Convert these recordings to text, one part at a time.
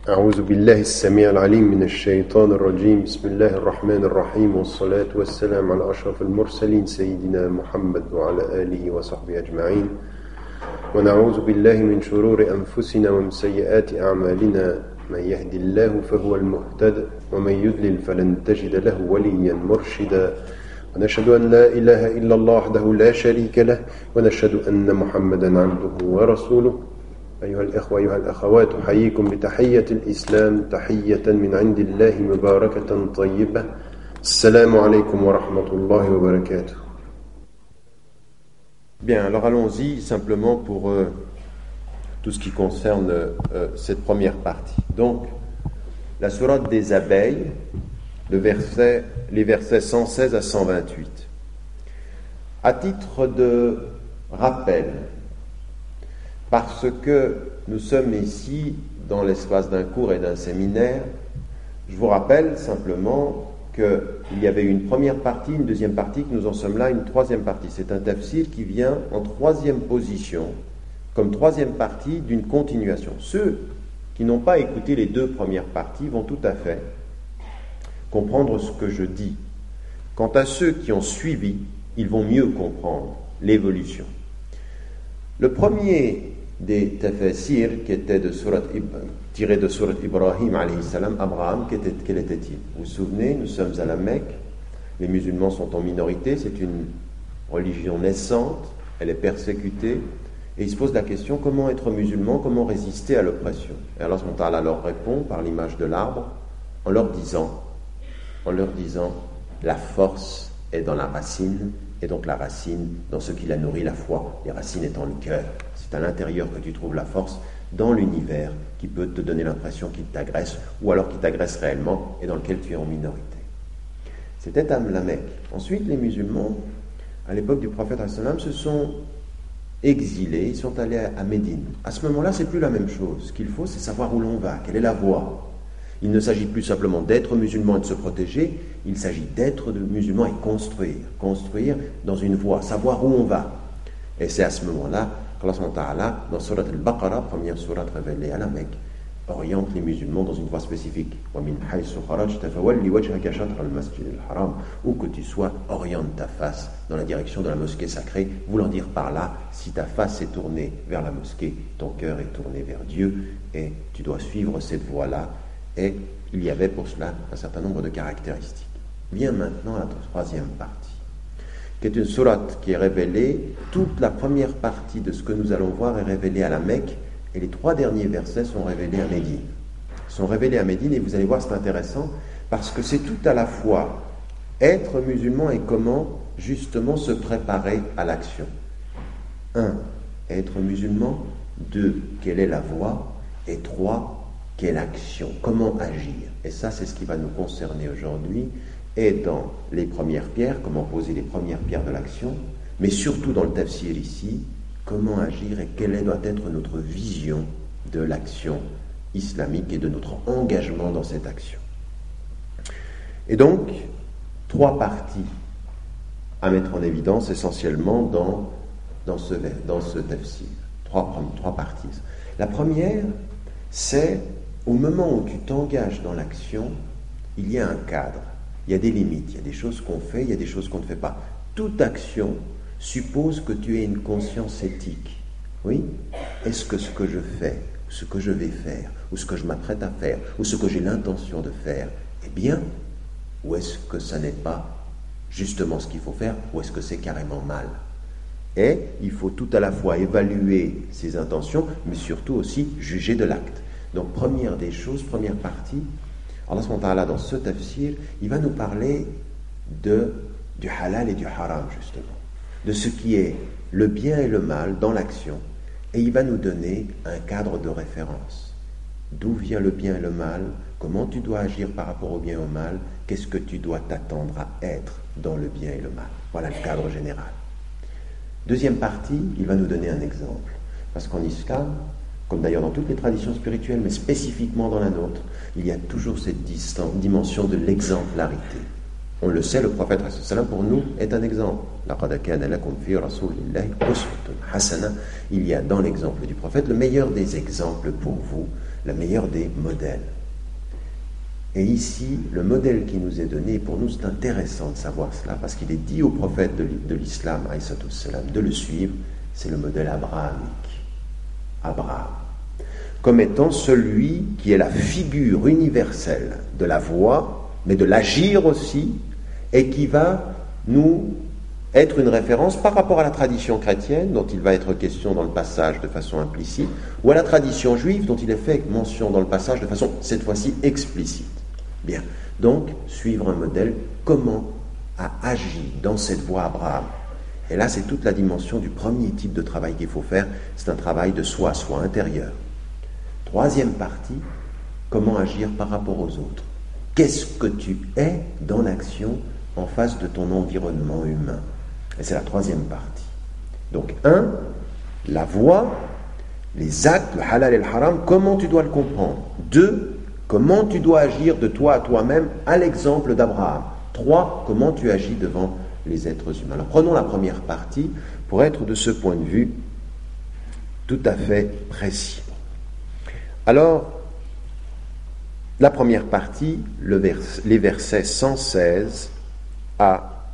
أعوذ بالله السميع العليم من الشيطان الرجيم بسم الله الرحمن الرحيم والصلاة والسلام على أشرف المرسلين سيدنا محمد وعلى آله وصحبه أجمعين ونعوذ بالله من شرور أنفسنا ومن سيئات أعمالنا من يهدي الله فهو المهتد ومن يضلل فلن تجد له وليا مرشدا ونشهد أن لا إله إلا الله وحده لا شريك له ونشهد أن محمدا عبده ورسوله أيها الإخوة أيها الأخوات أحييكم بتحية الإسلام تحية من عند الله مباركة طيبة السلام عليكم ورحمة الله وبركاته. Bien, alors allons-y simplement pour tout ce qui concerne cette première partie. Donc, la sourate des abeilles, les versets 116 à 128. À titre de rappel, parce que nous sommes ici dans l'espace d'un cours et d'un séminaire, je vous rappelle simplement qu'il y avait une première partie, une deuxième partie, que nous en sommes là, une troisième partie. C'est un tafsir qui vient en troisième position, comme troisième partie d'une continuation. Ceux qui n'ont pas écouté les deux premières parties vont tout à fait comprendre ce que je dis. Quant à ceux qui ont suivi, ils vont mieux comprendre l'évolution. Le premier des tafsirs qui était tiré de Surat Ibrahim alayhi salam, Abraham, quel était-il? Vous vous souvenez, nous sommes à la Mecque, les musulmans sont en minorité, c'est une religion naissante, elle est persécutée, et il se pose la question, comment être musulman, comment résister à l'oppression? Et Allah subhanahu wa ta'ala leur répond par l'image de l'arbre, en leur disant, la force est dans la racine, et donc la racine dans ce qui la nourrit, la foi, les racines étant le cœur. C'est à l'intérieur que tu trouves la force, dans l'univers qui peut te donner l'impression qu'il t'agresse, ou alors qu'il t'agresse réellement, et dans lequel tu es en minorité. C'était à la Mecque. Ensuite, les musulmans, à l'époque du prophète ﷺ, se sont exilés, ils sont allés à Médine. À ce moment-là, c'est plus la même chose. Ce qu'il faut, c'est savoir où l'on va, quelle est la voie. Il ne s'agit plus simplement d'être musulman et de se protéger, il s'agit d'être musulman et construire dans une voie, savoir où on va. Et c'est à ce moment-là qu'Allah subhanahu wa ta'ala, dans Surat al-Baqarah, première sourate révélée à la Mecque, oriente les musulmans dans une voie spécifique. Où que tu sois, oriente ta face dans la direction de la mosquée sacrée, voulant dire par là, si ta face est tournée vers la mosquée, ton cœur est tourné vers Dieu, et tu dois suivre cette voie-là. Et il y avait pour cela un certain nombre de caractéristiques. Vient maintenant la troisième partie, qui est une sourate qui est révélée. Toute la première partie de ce que nous allons voir est révélée à la Mecque, et les trois derniers versets sont révélés à Médine. Et vous allez voir, c'est intéressant, parce que c'est tout à la fois être musulman et comment justement se préparer à l'action. 1. Être musulman. 2. Quelle est la voie? Et 3. Quelle action? Comment agir? Et ça, c'est ce qui va nous concerner aujourd'hui, et dans les premières pierres, comment poser les premières pierres de l'action, mais surtout dans le tafsir ici, comment agir et quelle doit être notre vision de l'action islamique et de notre engagement dans cette action. Et donc, trois parties à mettre en évidence essentiellement dans ce tafsir. Trois parties. La première, c'est au moment où tu t'engages dans l'action, il y a un cadre, il y a des limites, il y a des choses qu'on fait, il y a des choses qu'on ne fait pas. Toute action suppose que tu aies une conscience éthique. Oui? Est-ce que ce que je fais, ce que je vais faire, ou ce que je m'apprête à faire, ou ce que j'ai l'intention de faire est bien, ou est-ce que ça n'est pas justement ce qu'il faut faire, ou est-ce que c'est carrément mal? Et il faut tout à la fois évaluer ses intentions, mais surtout aussi juger de l'acte. Donc, première des choses, première partie, Allah subhanahu wa ta'ala, dans ce tafsir, il va nous parler du halal et du haram, justement, de ce qui est le bien et le mal dans l'action, et il va nous donner un cadre de référence. D'où vient le bien et le mal? Comment tu dois agir par rapport au bien et au mal? Qu'est-ce que tu dois t'attendre à être dans le bien et le mal? Voilà le cadre général. Deuxième partie, il va nous donner un exemple, parce qu'en islam, comme d'ailleurs dans toutes les traditions spirituelles, mais spécifiquement dans la nôtre, il y a toujours cette dimension de l'exemplarité. On le sait, le prophète pour nous est un exemple. Il y a dans l'exemple du prophète le meilleur des exemples pour vous, le meilleur des modèles. Et ici, le modèle qui nous est donné, pour nous c'est intéressant de savoir cela, parce qu'il est dit au prophète de l'islam, de le suivre, c'est le modèle abrahamique. Abraham, comme étant celui qui est la figure universelle de la voie, mais de l'agir aussi, et qui va nous être une référence par rapport à la tradition chrétienne, dont il va être question dans le passage de façon implicite, ou à la tradition juive, dont il est fait mention dans le passage de façon, cette fois-ci, explicite. Bien, donc, suivre un modèle, comment a agi dans cette voie Abraham. Et là, c'est toute la dimension du premier type de travail qu'il faut faire, c'est un travail de soi intérieur. Troisième partie, comment agir par rapport aux autres. Qu'est-ce que tu es dans l'action en face de ton environnement humain? Et c'est la troisième partie. Donc, 1, la voie, les actes, le halal et le haram, comment tu dois le comprendre. 2, comment tu dois agir de toi à toi-même, à l'exemple d'Abraham. 3, comment tu agis devant les êtres humains. Alors, prenons la première partie pour être de ce point de vue tout à fait précis. Alors, la première partie, les versets 116 à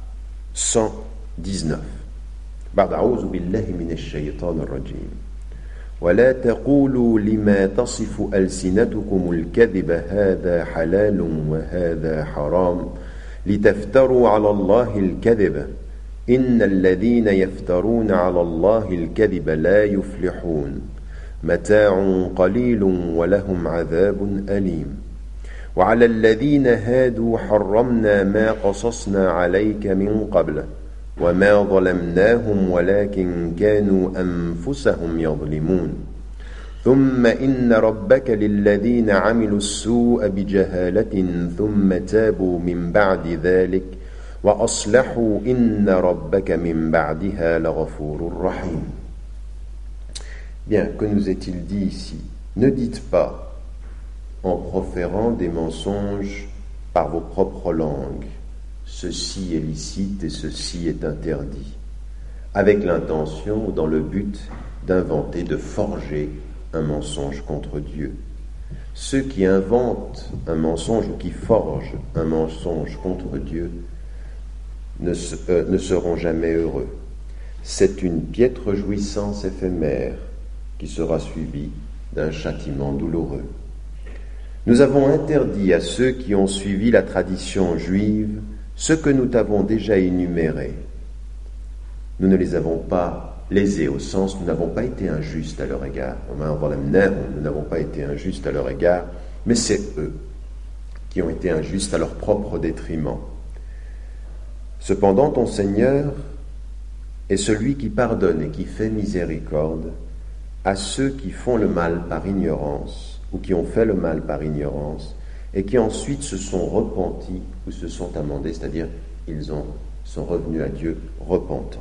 119. بعد أعوذ بالله من الشيطان الرجيم ولا تقولوا لما تصف ألسنتكم الكذب هذا حلال وهذا حرام لتفتروا على الله الكذب إن الذين يفترون على الله الكذب لا يفلحون متاع قليل ولهم عذاب أليم وعلى الذين هادوا حرمنا ما قصصنا عليك من قبل وما ظلمناهم ولكن كانوا أنفسهم يظلمون ثم إن ربك للذين عملوا السوء بجهالة ثم تابوا من بعد ذلك وأصلحوا إن ربك من بعدها لغفور رحيم. Bien, que nous est-il dit ici? Ne dites pas, en proférant des mensonges par vos propres langues, ceci est licite et ceci est interdit, avec l'intention ou dans le but d'inventer, de forger un mensonge contre Dieu. Ceux qui inventent un mensonge ou qui forgent un mensonge contre Dieu ne seront jamais heureux. C'est une piètre jouissance éphémère qui sera suivie d'un châtiment douloureux. Nous avons interdit à ceux qui ont suivi la tradition juive ce que nous t'avons déjà énuméré. Nous ne les avons pas lésés au sens, nous n'avons pas été injustes à leur égard. Nous n'avons pas été injustes à leur égard, mais c'est eux qui ont été injustes à leur propre détriment. Cependant, ton Seigneur est celui qui pardonne et qui fait miséricorde à ceux qui font le mal par ignorance ou qui ont fait le mal par ignorance et qui ensuite se sont repentis ou se sont amendés, c'est-à-dire ils sont revenus à Dieu repentants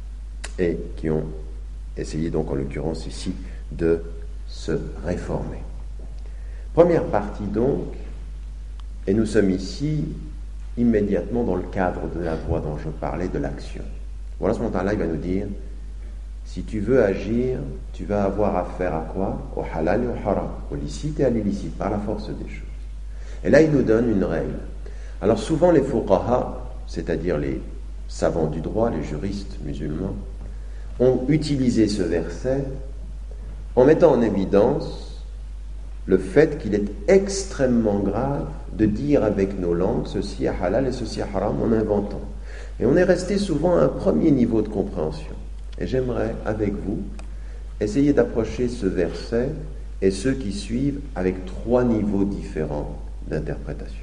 et qui ont essayé donc en l'occurrence ici de se réformer. Première partie donc, et nous sommes ici immédiatement dans le cadre de la voie dont je parlais, de l'action. Voilà ce moment-là, il va nous dire, si tu veux agir, tu vas avoir affaire à quoi? Au halal et au haram, au licite et à l'illicite, par la force des choses. Et là, il nous donne une règle. Alors souvent les fuqaha, c'est-à-dire les savants du droit, les juristes musulmans, ont utilisé ce verset en mettant en évidence le fait qu'il est extrêmement grave de dire avec nos langues ceci est halal et ceci est haram en inventant. Et on est resté souvent à un premier niveau de compréhension. Et j'aimerais, avec vous, essayer d'approcher ce verset et ceux qui suivent avec 3 niveaux différents d'interprétation.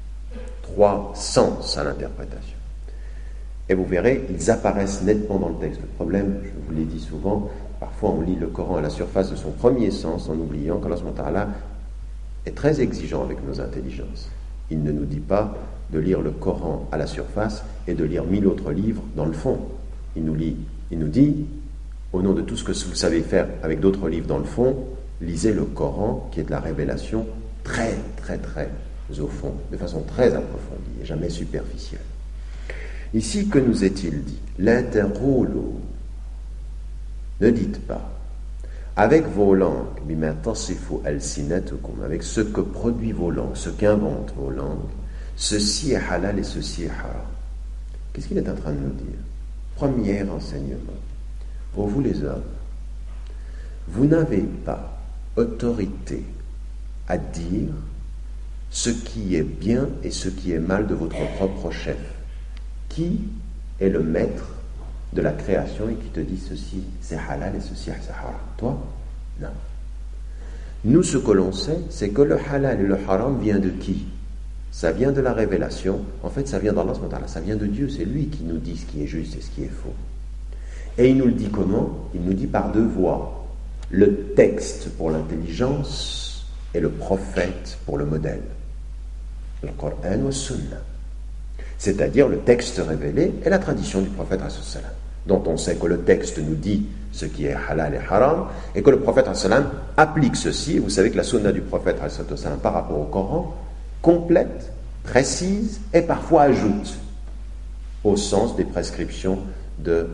3 sens à l'interprétation. Et vous verrez, ils apparaissent nettement dans le texte. Le problème, je vous l'ai dit souvent, parfois on lit le Coran à la surface de son premier sens en oubliant qu'Allah subhanahu wa ta'ala est très exigeant avec nos intelligences. Il ne nous dit pas de lire le Coran à la surface et de lire 1000 autres livres dans le fond. Il nous dit, au nom de tout ce que vous savez faire avec d'autres livres dans le fond, lisez le Coran qui est de la révélation très, très, très au fond, de façon très approfondie et jamais superficielle. Ici, que nous est-il dit? La taqulu, ne dites pas. avec vos langues, bima tasifu alsinatukum, avec ce que produit vos langues, ce qu'inventent vos langues, ceci est halal et ceci est haram. Qu'est-ce qu'il est en train de nous dire? Premier enseignement, pour vous les hommes, vous n'avez pas autorité à dire ce qui est bien et ce qui est mal de votre propre chef. Qui est le maître de la création et qui te dit ceci c'est halal et ceci c'est haram? Toi? Non. Nous, ce que l'on sait, c'est que le halal et le haram vient de qui? Ça vient de la révélation. En fait, ça vient d'Allah, ça vient de Dieu. C'est lui qui nous dit ce qui est juste et ce qui est faux. Et il nous le dit comment? Il nous dit par deux voies. Le texte pour l'intelligence et le prophète pour le modèle. Le Coran ou le Sunna. C'est-à-dire le texte révélé et la tradition du prophète sallam, dont on sait que le texte nous dit ce qui est halal et haram, et que le prophète sallam applique ceci. Et vous savez que la sunna du prophète sallam par rapport au Coran complète, précise et parfois ajoute au sens des prescriptions de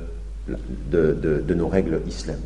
nos règles islamiques.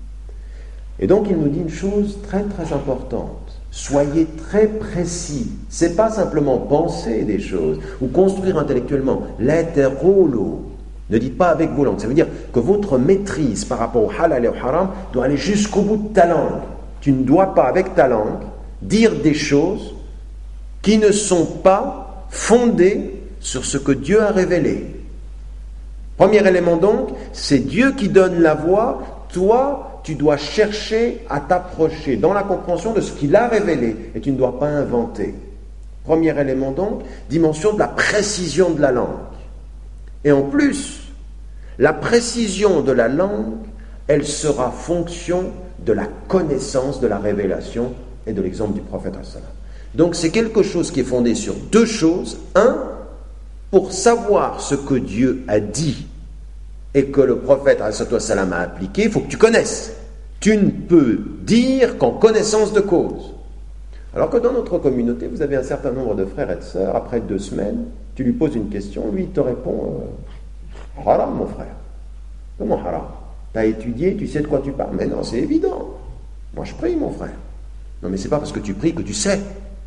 Et donc il nous dit une chose très très importante. Soyez très précis. C'est pas simplement penser des choses ou construire intellectuellement. L'interrolo. Ne dites pas avec vos langues. Ça veut dire que votre maîtrise par rapport au halal et au haram doit aller jusqu'au bout de ta langue. Tu ne dois pas, avec ta langue, dire des choses qui ne sont pas fondées sur ce que Dieu a révélé. Premier élément donc, c'est Dieu qui donne la voie. Toi, tu dois chercher à t'approcher dans la compréhension de ce qu'il a révélé et tu ne dois pas inventer. Premier élément donc, dimension de la précision de la langue. Et en plus, la précision de la langue, elle sera fonction de la connaissance de la révélation et de l'exemple du prophète sallam. Donc c'est quelque chose qui est fondé sur deux choses. Un, pour savoir ce que Dieu a dit et que le prophète sallam a appliqué, il faut que tu connaisses. Tu ne peux dire qu'en connaissance de cause. Alors que dans notre communauté, vous avez un certain nombre de frères et de sœurs, après 2 semaines, tu lui poses une question, lui il te répond haram mon frère. Comment haram? Tu as étudié, tu sais de quoi tu parles. Mais non, c'est évident. Moi je prie mon frère. Non mais c'est pas parce que tu pries que tu sais.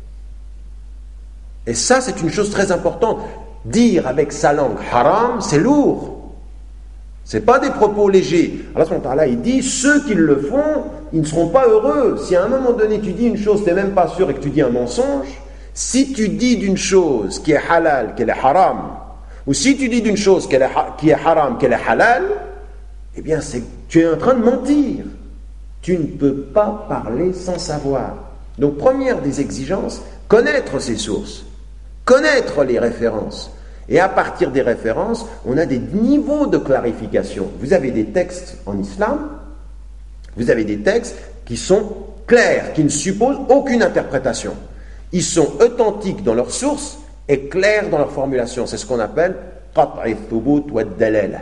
Et ça c'est une chose très importante. Dire avec sa langue haram, c'est lourd. C'est pas des propos légers. Allah il dit, ceux qui le font, ils ne seront pas heureux. Si à un moment donné tu dis une chose, tu n'es même pas sûr et que tu dis un mensonge, si tu dis d'une chose qui est halal, qu'elle est haram, ou si tu dis d'une chose qui est haram, qu'elle est halal, eh bien tu es en train de mentir. Tu ne peux pas parler sans savoir. Donc première des exigences, connaître ses sources, connaître les références. Et à partir des références, on a des niveaux de clarification. Vous avez des textes en islam, vous avez des textes qui sont clairs, qui ne supposent aucune interprétation. Ils sont authentiques dans leurs sources et clairs dans leur formulation. C'est ce qu'on appelle qat'i thubut wa dalala.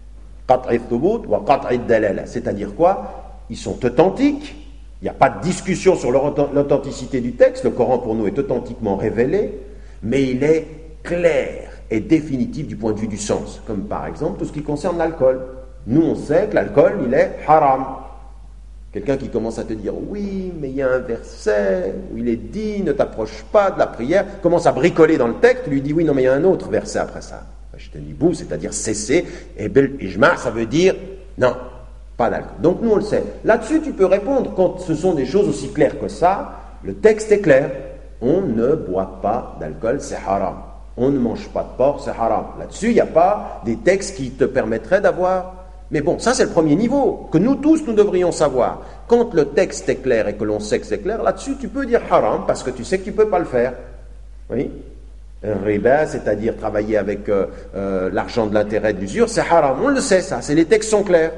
Qat'i thubut wa qat'i dalala. C'est-à-dire quoi? Ils sont authentiques. Il n'y a pas de discussion sur l'authenticité du texte. Le Coran pour nous est authentiquement révélé, mais il est clair et définitif du point de vue du sens, comme par exemple tout ce qui concerne l'alcool. Nous on sait que l'alcool il est haram. Quelqu'un qui commence à te dire oui mais il y a un verset où il est dit ne t'approche pas de la prière, commence à bricoler dans le texte, lui dit oui non mais il y a un autre verset après ça. Je te dis bou, c'est-à-dire cesser, et bel ijma ça veut dire non, pas d'alcool. Donc nous on le sait. Là-dessus tu peux répondre quand ce sont des choses aussi claires que ça, le texte est clair. On ne boit pas d'alcool, c'est haram. On ne mange pas de porc, c'est haram. Là-dessus, il n'y a pas des textes qui te permettraient d'avoir... Mais bon, ça c'est le premier niveau, que nous tous, nous devrions savoir. Quand le texte est clair et que l'on sait que c'est clair, là-dessus, tu peux dire haram, parce que tu sais que tu ne peux pas le faire. Oui. Riba, c'est-à-dire travailler avec l'argent de l'intérêt de l'usure, c'est haram. On le sait, ça, les textes sont clairs.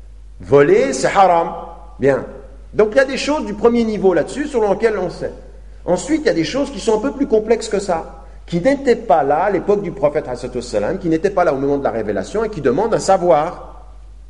Voler, c'est haram. Bien. Donc il y a des choses du premier niveau là-dessus, sur lesquelles on sait. Ensuite, il y a des choses qui sont un peu plus complexes que ça, qui n'étaient pas là à l'époque du prophète ﷺ, qui n'étaient pas là au moment de la révélation et qui demandent un savoir,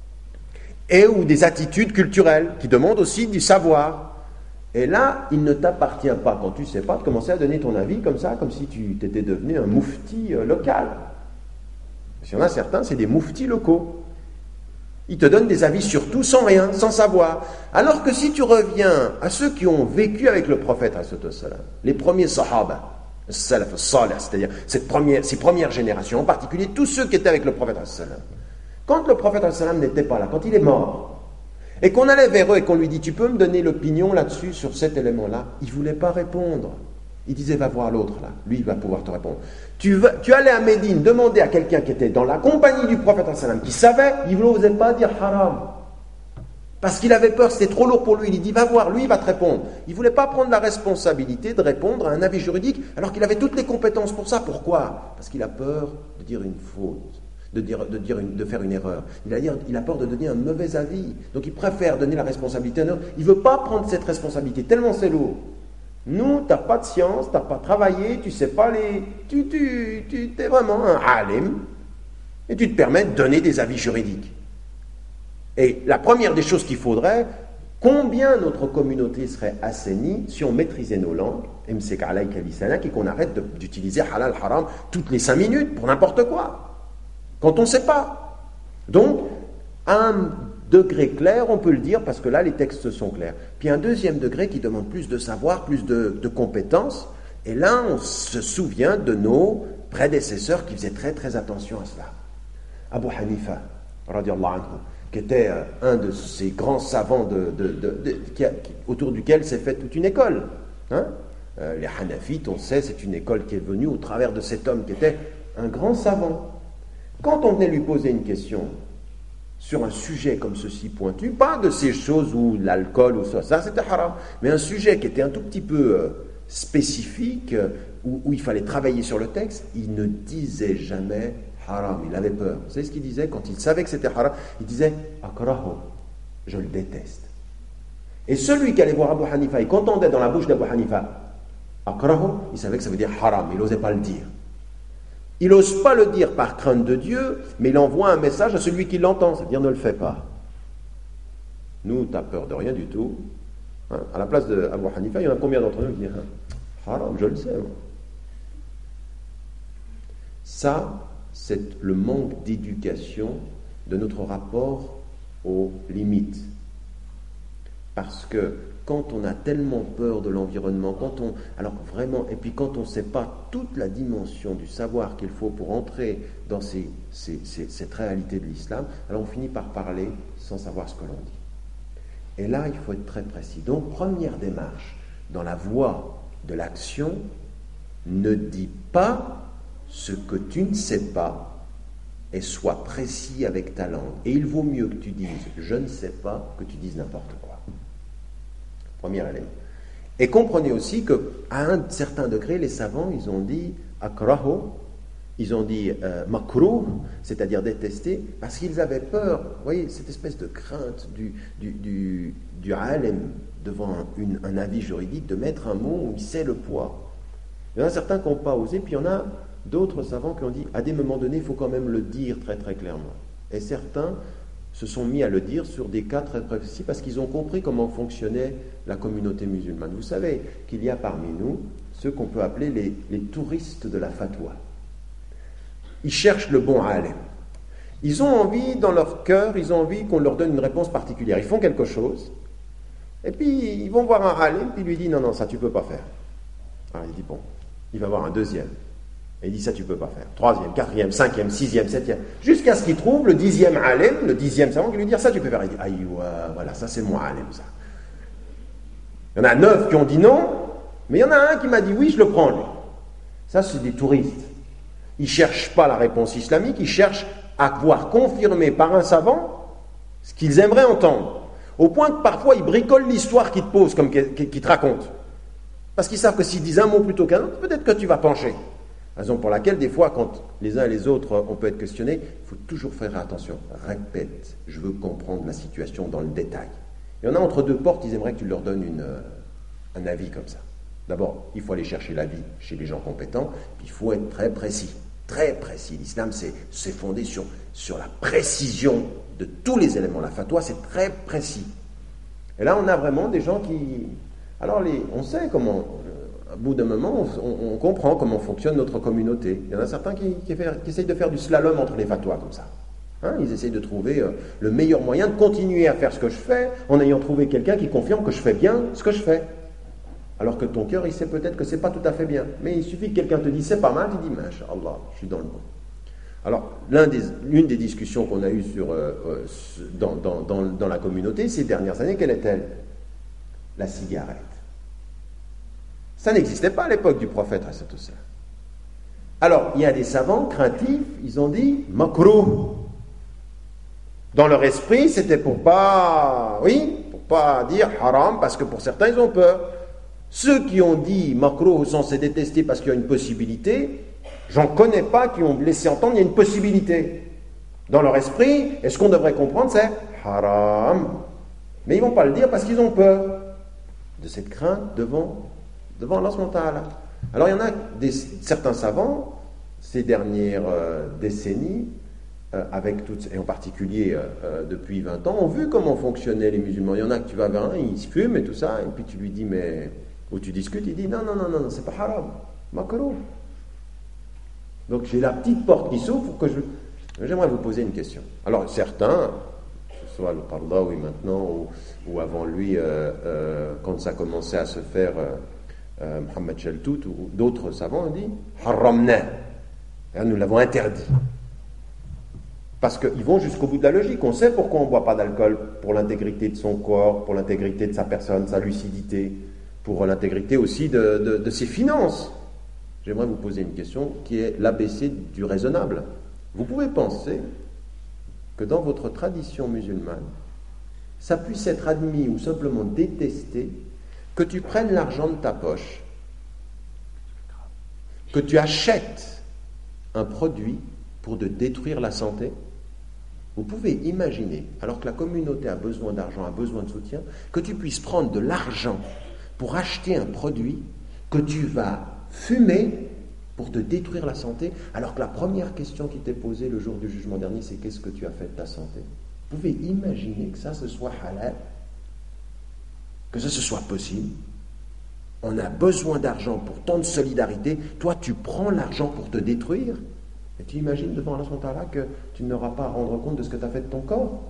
et ou des attitudes culturelles, qui demandent aussi du savoir. Et là, il ne t'appartient pas, quand tu ne sais pas, de commencer à donner ton avis comme ça, comme si tu t'étais devenu un moufti local. Parce qu'il y en a certains, c'est des mouftis locaux. Ils te donnent des avis sur tout sans rien, sans savoir. Alors que si tu reviens à ceux qui ont vécu avec le prophète, les premiers sahaba, salaf salih, c'est-à-dire ces premières générations, en particulier tous ceux qui étaient avec le prophète, quand le prophète n'était pas là, quand il est mort, et qu'on allait vers eux et qu'on lui dit, tu peux me donner l'opinion là-dessus, sur cet élément-là, il ne voulait pas répondre. Il disait, va voir l'autre là, lui il va pouvoir te répondre. Tu allais à Médine demander à quelqu'un qui était dans la compagnie du prophète, qui savait, il ne osait pas dire haram. Parce qu'il avait peur, c'était trop lourd pour lui. Il dit, va voir, lui il va te répondre. Il ne voulait pas prendre la responsabilité de répondre à un avis juridique, alors qu'il avait toutes les compétences pour ça. Pourquoi? Parce qu'il a peur de dire une faute, de faire une erreur. Il a peur de donner un mauvais avis. Donc il préfère donner la responsabilité à un autre. Il ne veut pas prendre cette responsabilité, tellement c'est lourd. Nous, tu n'as pas de science, tu n'as pas travaillé, tu ne sais pas tu es vraiment un alim, et tu te permets de donner des avis juridiques. Et la première des choses qu'il faudrait, combien notre communauté serait assainie si on maîtrisait nos langues, et qu'on arrête d'utiliser halal, haram toutes les 5 minutes pour n'importe quoi, quand on ne sait pas. Donc, à un degré clair, on peut le dire, parce que là, les textes sont clairs. Puis un deuxième degré qui demande plus de savoir, plus de compétences, et là, on se souvient de nos prédécesseurs qui faisaient très très attention à cela. Abu Hanifa, radiallahu anhu, qui était un de ces grands savants autour duquel s'est faite toute une école. Les Hanafites, on sait, c'est une école qui est venue au travers de cet homme qui était un grand savant. Quand on venait lui poser une question sur un sujet comme ceci pointu, pas de ces choses où l'alcool ou ça c'était haram, mais un sujet qui était un tout petit peu spécifique, où il fallait travailler sur le texte, il ne disait jamais haram, il avait peur. Vous savez ce qu'il disait quand il savait que c'était haram? Il disait akrahu, je le déteste. Et celui qui allait voir Abu Hanifa, il qu'entendait dans la bouche d'Abu Hanifa akrahu, il savait que ça veut dire haram, il n'osait pas le dire. Il n'ose pas le dire par crainte de Dieu, mais il envoie un message à celui qui l'entend, c'est-à-dire ne le fais pas. Nous, tu n'as peur de rien du tout. À la place d'Abu Hanifa, il y en a combien d'entre nous qui disent haram, je le sais, moi. Ça, c'est le manque d'éducation de notre rapport aux limites. Parce que quand on a tellement peur de l'environnement, alors vraiment, et puis quand on ne sait pas toute la dimension du savoir qu'il faut pour entrer dans cette réalité de l'islam, alors on finit par parler sans savoir ce que l'on dit. Et là, il faut être très précis. Donc, première démarche, dans la voie de l'action, ne dis pas ce que tu ne sais pas et sois précis avec ta langue. Et il vaut mieux que tu dises « je ne sais pas » que tu dises n'importe quoi. Premier élément. Et comprenez aussi qu'à un certain degré, les savants, ils ont dit « akrahu », ils ont dit « makruh », c'est-à-dire détester, parce qu'ils avaient peur, vous voyez, cette espèce de crainte du alim devant un avis juridique, de mettre un mot où il sait le poids. Il y en a certains qui n'ont pas osé, puis il y en a d'autres savants qui ont dit, à des moments donnés, il faut quand même le dire très très clairement. Et certains se sont mis à le dire sur des cas très précis parce qu'ils ont compris comment fonctionnait la communauté musulmane. Vous savez qu'il y a parmi nous ceux qu'on peut appeler les touristes de la fatwa. Ils cherchent le bon alim. Ils ont envie, dans leur cœur, ils ont envie qu'on leur donne une réponse particulière. Ils font quelque chose, et puis ils vont voir un alim, puis il lui dit, non, ça tu peux pas faire. Alors il dit, bon, il va voir un deuxième. Et il dit, ça tu peux pas faire. Troisième, quatrième, cinquième, sixième, septième. Jusqu'à ce qu'il trouve le 10e alim, le 10e savant, qui lui dit, ça tu peux faire. Il dit, voilà, ça c'est mon alim, ça. Il y en a 9 qui ont dit non, mais il y en a un qui m'a dit, oui, je le prends, lui. Ça, c'est des touristes. Ils ne cherchent pas la réponse islamique, ils cherchent à voir confirmer par un savant ce qu'ils aimeraient entendre. Au point que parfois, ils bricolent l'histoire qu'ils te posent, qu'ils te racontent. Parce qu'ils savent que s'ils disent un mot plutôt qu'un autre, peut-être que tu vas pencher. Raison pour laquelle, des fois, quand les uns et les autres, on peut être questionnés, il faut toujours faire attention. Répète, je veux comprendre la situation dans le détail. Il y en a entre deux portes, ils aimeraient que tu leur donnes un avis comme ça. D'abord, il faut aller chercher l'avis chez les gens compétents, puis il faut être très précis. Très précis. L'islam, c'est fondé sur la précision de tous les éléments. La fatwa, c'est très précis. Et là, on a vraiment des gens qui... Alors, on sait comment... À bout d'un moment, on comprend comment fonctionne notre communauté. Il y en a certains qui essayent de faire du slalom entre les fatwas, comme ça. Ils essayent de trouver le meilleur moyen de continuer à faire ce que je fais en ayant trouvé quelqu'un qui confirme que je fais bien ce que je fais. Alors que ton cœur, il sait peut-être que c'est pas tout à fait bien. Mais il suffit que quelqu'un te dise c'est pas mal, tu dis Masha'Allah, je suis dans le bon. Alors, l'une des discussions qu'on a eues dans la communauté ces dernières années, quelle est-elle? La cigarette. Ça n'existait pas à l'époque du prophète. Alors, il y a des savants craintifs, ils ont dit makruh. Dans leur esprit, c'était pour pas dire haram, parce que pour certains, ils ont peur. Ceux qui ont dit makruh au sens c'est détesté parce qu'il y a une possibilité, j'en connais pas qui ont laissé entendre qu'il y a une possibilité. Dans leur esprit, et ce qu'on devrait comprendre, c'est haram. Mais ils vont pas le dire parce qu'ils ont peur de cette crainte devant Allah subhanahu wa ta'ala. Alors il y en a certains savants, ces dernières décennies, et en particulier depuis 20 ans, ont vu comment fonctionnaient les musulmans. Il y en a que tu vas vers un, ils se fument et tout ça, et puis tu lui dis, ou tu discutes, il dit, non, c'est pas haram, makruh. Donc j'ai la petite porte qui s'ouvre pour que j'aimerais vous poser une question. Alors certains, que ce soit le Qardawi maintenant ou avant lui, quand ça commençait à se faire, Mohammed Chaltout ou d'autres savants ont dit haramna, nous l'avons interdit. Parce qu'ils vont jusqu'au bout de la logique. On sait pourquoi on ne boit pas d'alcool, pour l'intégrité de son corps, pour l'intégrité de sa personne, sa lucidité, pour l'intégrité aussi de ses finances. J'aimerais vous poser une question qui est l'ABC du raisonnable. Vous pouvez penser que dans votre tradition musulmane, ça puisse être admis ou simplement détesté que tu prennes l'argent de ta poche, que tu achètes un produit pour te détruire la santé. Vous pouvez imaginer, alors que la communauté a besoin d'argent, a besoin de soutien, que tu puisses prendre de l'argent pour acheter un produit que tu vas fumer pour te détruire la santé, alors que la première question qui t'est posée le jour du jugement dernier, c'est qu'est-ce que tu as fait de ta santé? Vous pouvez imaginer que ça, ce soit halal, que ça, ce soit possible. On a besoin d'argent pour tant de solidarité. Toi, tu prends l'argent pour te détruire. Et tu imagines devant Allah subhanahu wa ta'ala que tu n'auras pas à rendre compte de ce que tu as fait de ton corps.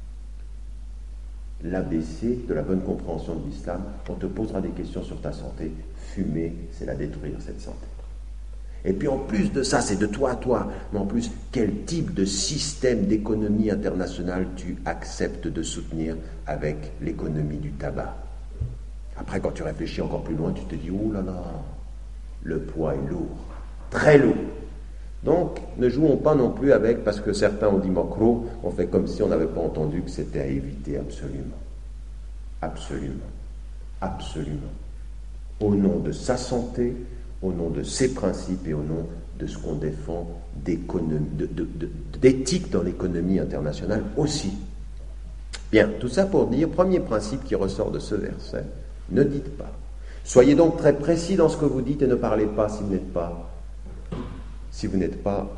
L'ABC de la bonne compréhension de l'islam, on te posera des questions sur ta santé. Fumer, c'est la détruire, cette santé. Et puis en plus de ça, c'est de toi à toi. Mais en plus, quel type de système d'économie internationale tu acceptes de soutenir avec l'économie du tabac? Après, quand tu réfléchis encore plus loin, tu te dis, oh là là, le poids est lourd, très lourd. Donc, ne jouons pas non plus avec, parce que certains ont dit makruh, on fait comme si on n'avait pas entendu que c'était à éviter absolument. Absolument. Absolument. Au nom de sa santé, au nom de ses principes et au nom de ce qu'on défend d'éthique dans l'économie internationale aussi. Bien, tout ça pour dire, premier principe qui ressort de ce verset, ne dites pas. Soyez donc très précis dans ce que vous dites et ne parlez pas si vous n'êtes pas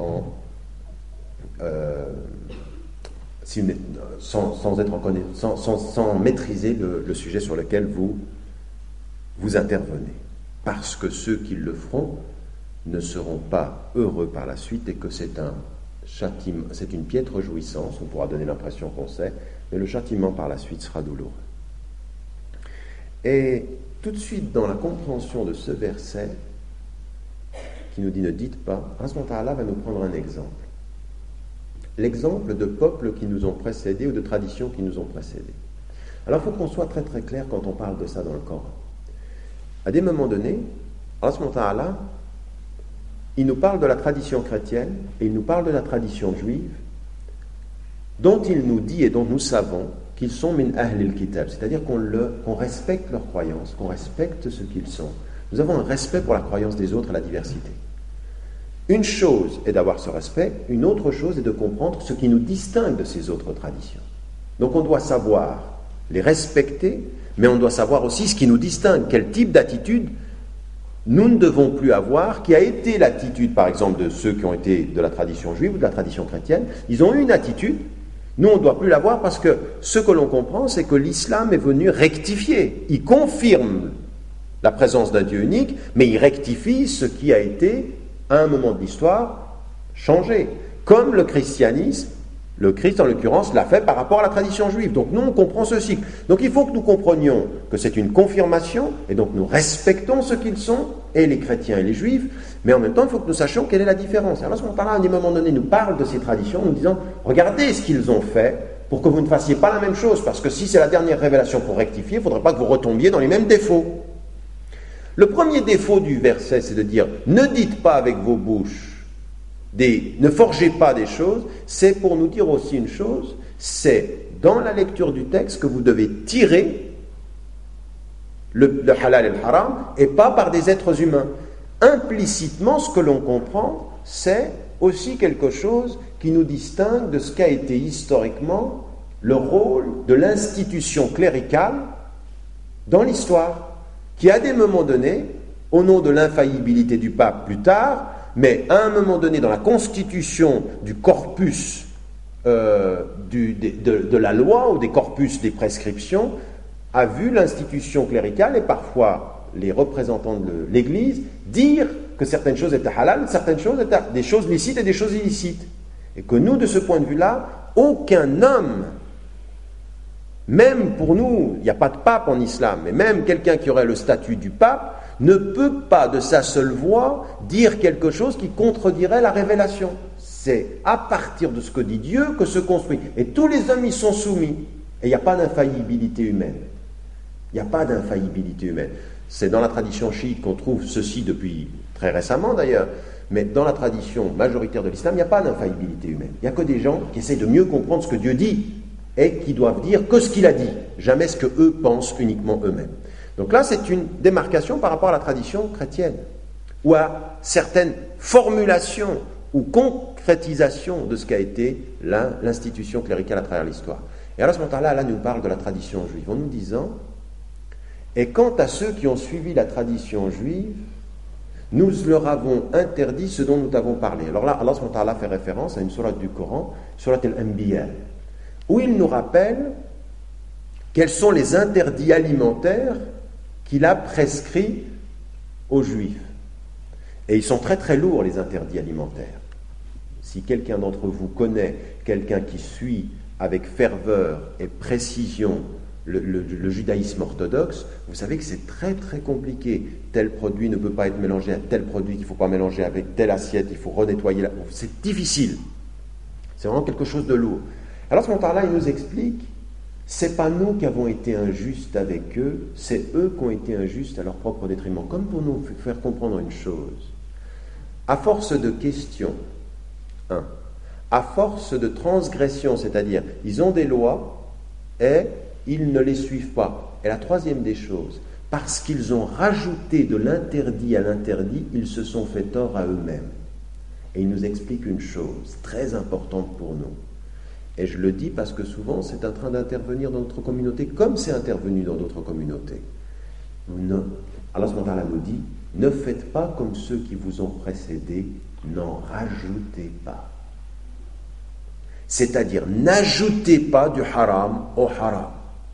sans maîtriser le sujet sur lequel vous intervenez. Parce que ceux qui le feront ne seront pas heureux par la suite et que c'est un châtiment, c'est une piètre jouissance, on pourra donner l'impression qu'on sait, mais le châtiment par la suite sera douloureux. Et tout de suite dans la compréhension de ce verset qui nous dit ne dites pas, Allah subhanahu wa ta'ala va nous prendre un exemple. L'exemple de peuples qui nous ont précédés ou de traditions qui nous ont précédés. Alors il faut qu'on soit très très clair quand on parle de ça dans le Coran. À des moments donnés, Allah subhanahu wa ta'ala, il nous parle de la tradition chrétienne et il nous parle de la tradition juive, dont il nous dit et dont nous savons qu'ils sont min ahlil kitab, c'est-à-dire qu'on respecte leurs croyances, qu'on respecte ce qu'ils sont. Nous avons un respect pour la croyance des autres et la diversité. Une chose est d'avoir ce respect, une autre chose est de comprendre ce qui nous distingue de ces autres traditions. Donc on doit savoir les respecter, mais on doit savoir aussi ce qui nous distingue, quel type d'attitude nous ne devons plus avoir, qui a été l'attitude par exemple de ceux qui ont été de la tradition juive ou de la tradition chrétienne. Ils ont eu une attitude, nous on ne doit plus l'avoir parce que ce que l'on comprend c'est que l'islam est venu rectifier, il confirme la présence d'un Dieu unique, mais il rectifie ce qui a été, à un moment de l'histoire, changé. Comme le christianisme Le Christ, en l'occurrence, l'a fait par rapport à la tradition juive. Donc nous, on comprend ce cycle. Donc il faut que nous comprenions que c'est une confirmation, et donc nous respectons ce qu'ils sont, et les chrétiens et les juifs, mais en même temps, il faut que nous sachions quelle est la différence. Alors, à un moment donné, nous parle de ces traditions, nous disons, regardez ce qu'ils ont fait, pour que vous ne fassiez pas la même chose, parce que si c'est la dernière révélation pour rectifier, il ne faudrait pas que vous retombiez dans les mêmes défauts. Le premier défaut du verset, c'est de dire, ne dites pas avec vos bouches, ne forgez pas des choses, c'est pour nous dire aussi une chose, c'est dans la lecture du texte que vous devez tirer le halal et le haram, et pas par des êtres humains. Implicitement, ce que l'on comprend, c'est aussi quelque chose qui nous distingue de ce qu'a été historiquement le rôle de l'institution cléricale dans l'histoire, qui à des moments donnés, au nom de l'infaillibilité du pape plus tard, mais à un moment donné dans la constitution du corpus de la loi ou des corpus des prescriptions, a vu l'institution cléricale et parfois les représentants de l'Église dire que certaines choses étaient halal, certaines choses étaient des choses licites et des choses illicites. Et que nous, de ce point de vue-là, aucun homme, même pour nous, il n'y a pas de pape en islam, mais même quelqu'un qui aurait le statut du pape, ne peut pas de sa seule voix dire quelque chose qui contredirait la révélation. C'est à partir de ce que dit Dieu que se construit. Et tous les hommes y sont soumis. Et il n'y a pas d'infaillibilité humaine. Il n'y a pas d'infaillibilité humaine. C'est dans la tradition chiite qu'on trouve ceci depuis très récemment d'ailleurs, mais dans la tradition majoritaire de l'islam, il n'y a pas d'infaillibilité humaine. Il n'y a que des gens qui essayent de mieux comprendre ce que Dieu dit et qui doivent dire que ce qu'il a dit, jamais ce que eux pensent uniquement eux-mêmes. Donc là, c'est une démarcation par rapport à la tradition chrétienne, ou à certaines formulations ou concrétisations de ce qu'a été l'institution cléricale à travers l'histoire. Et alors, à ce moment-là, là, nous parle de la tradition juive, en nous disant, et quant à ceux qui ont suivi la tradition juive, nous leur avons interdit ce dont nous avons parlé. Alors là, Allah subhanahu wa ta'ala fait référence à une sourate du Coran, sourate al-Anbiya, où il nous rappelle quels sont les interdits alimentaires qu'il a prescrits aux Juifs. Et ils sont très très lourds, les interdits alimentaires. Si quelqu'un d'entre vous connaît quelqu'un qui suit avec ferveur et précision le judaïsme orthodoxe, vous savez que c'est très très compliqué. Tel produit ne peut pas être mélangé à tel produit, qu'il ne faut pas mélanger avec telle assiette, il faut renettoyer. C'est difficile. C'est vraiment quelque chose de lourd. Alors, à ce moment-là, il nous explique, c'est pas nous qui avons été injustes avec eux, c'est eux qui ont été injustes à leur propre détriment. Comme pour nous faire comprendre une chose, à force de questions, à force de transgression, c'est-à-dire, ils ont des lois et ils ne les suivent pas. Et la troisième des choses, parce qu'ils ont rajouté de l'interdit à l'interdit, ils se sont fait tort à eux-mêmes. Et il nous explique une chose très importante pour nous. Et je le dis parce que souvent c'est en train d'intervenir dans notre communauté comme c'est intervenu dans d'autres communautés. Allah nous dit, ne faites pas comme ceux qui vous ont précédés, n'en rajoutez pas. C'est-à-dire, n'ajoutez pas du haram au haram.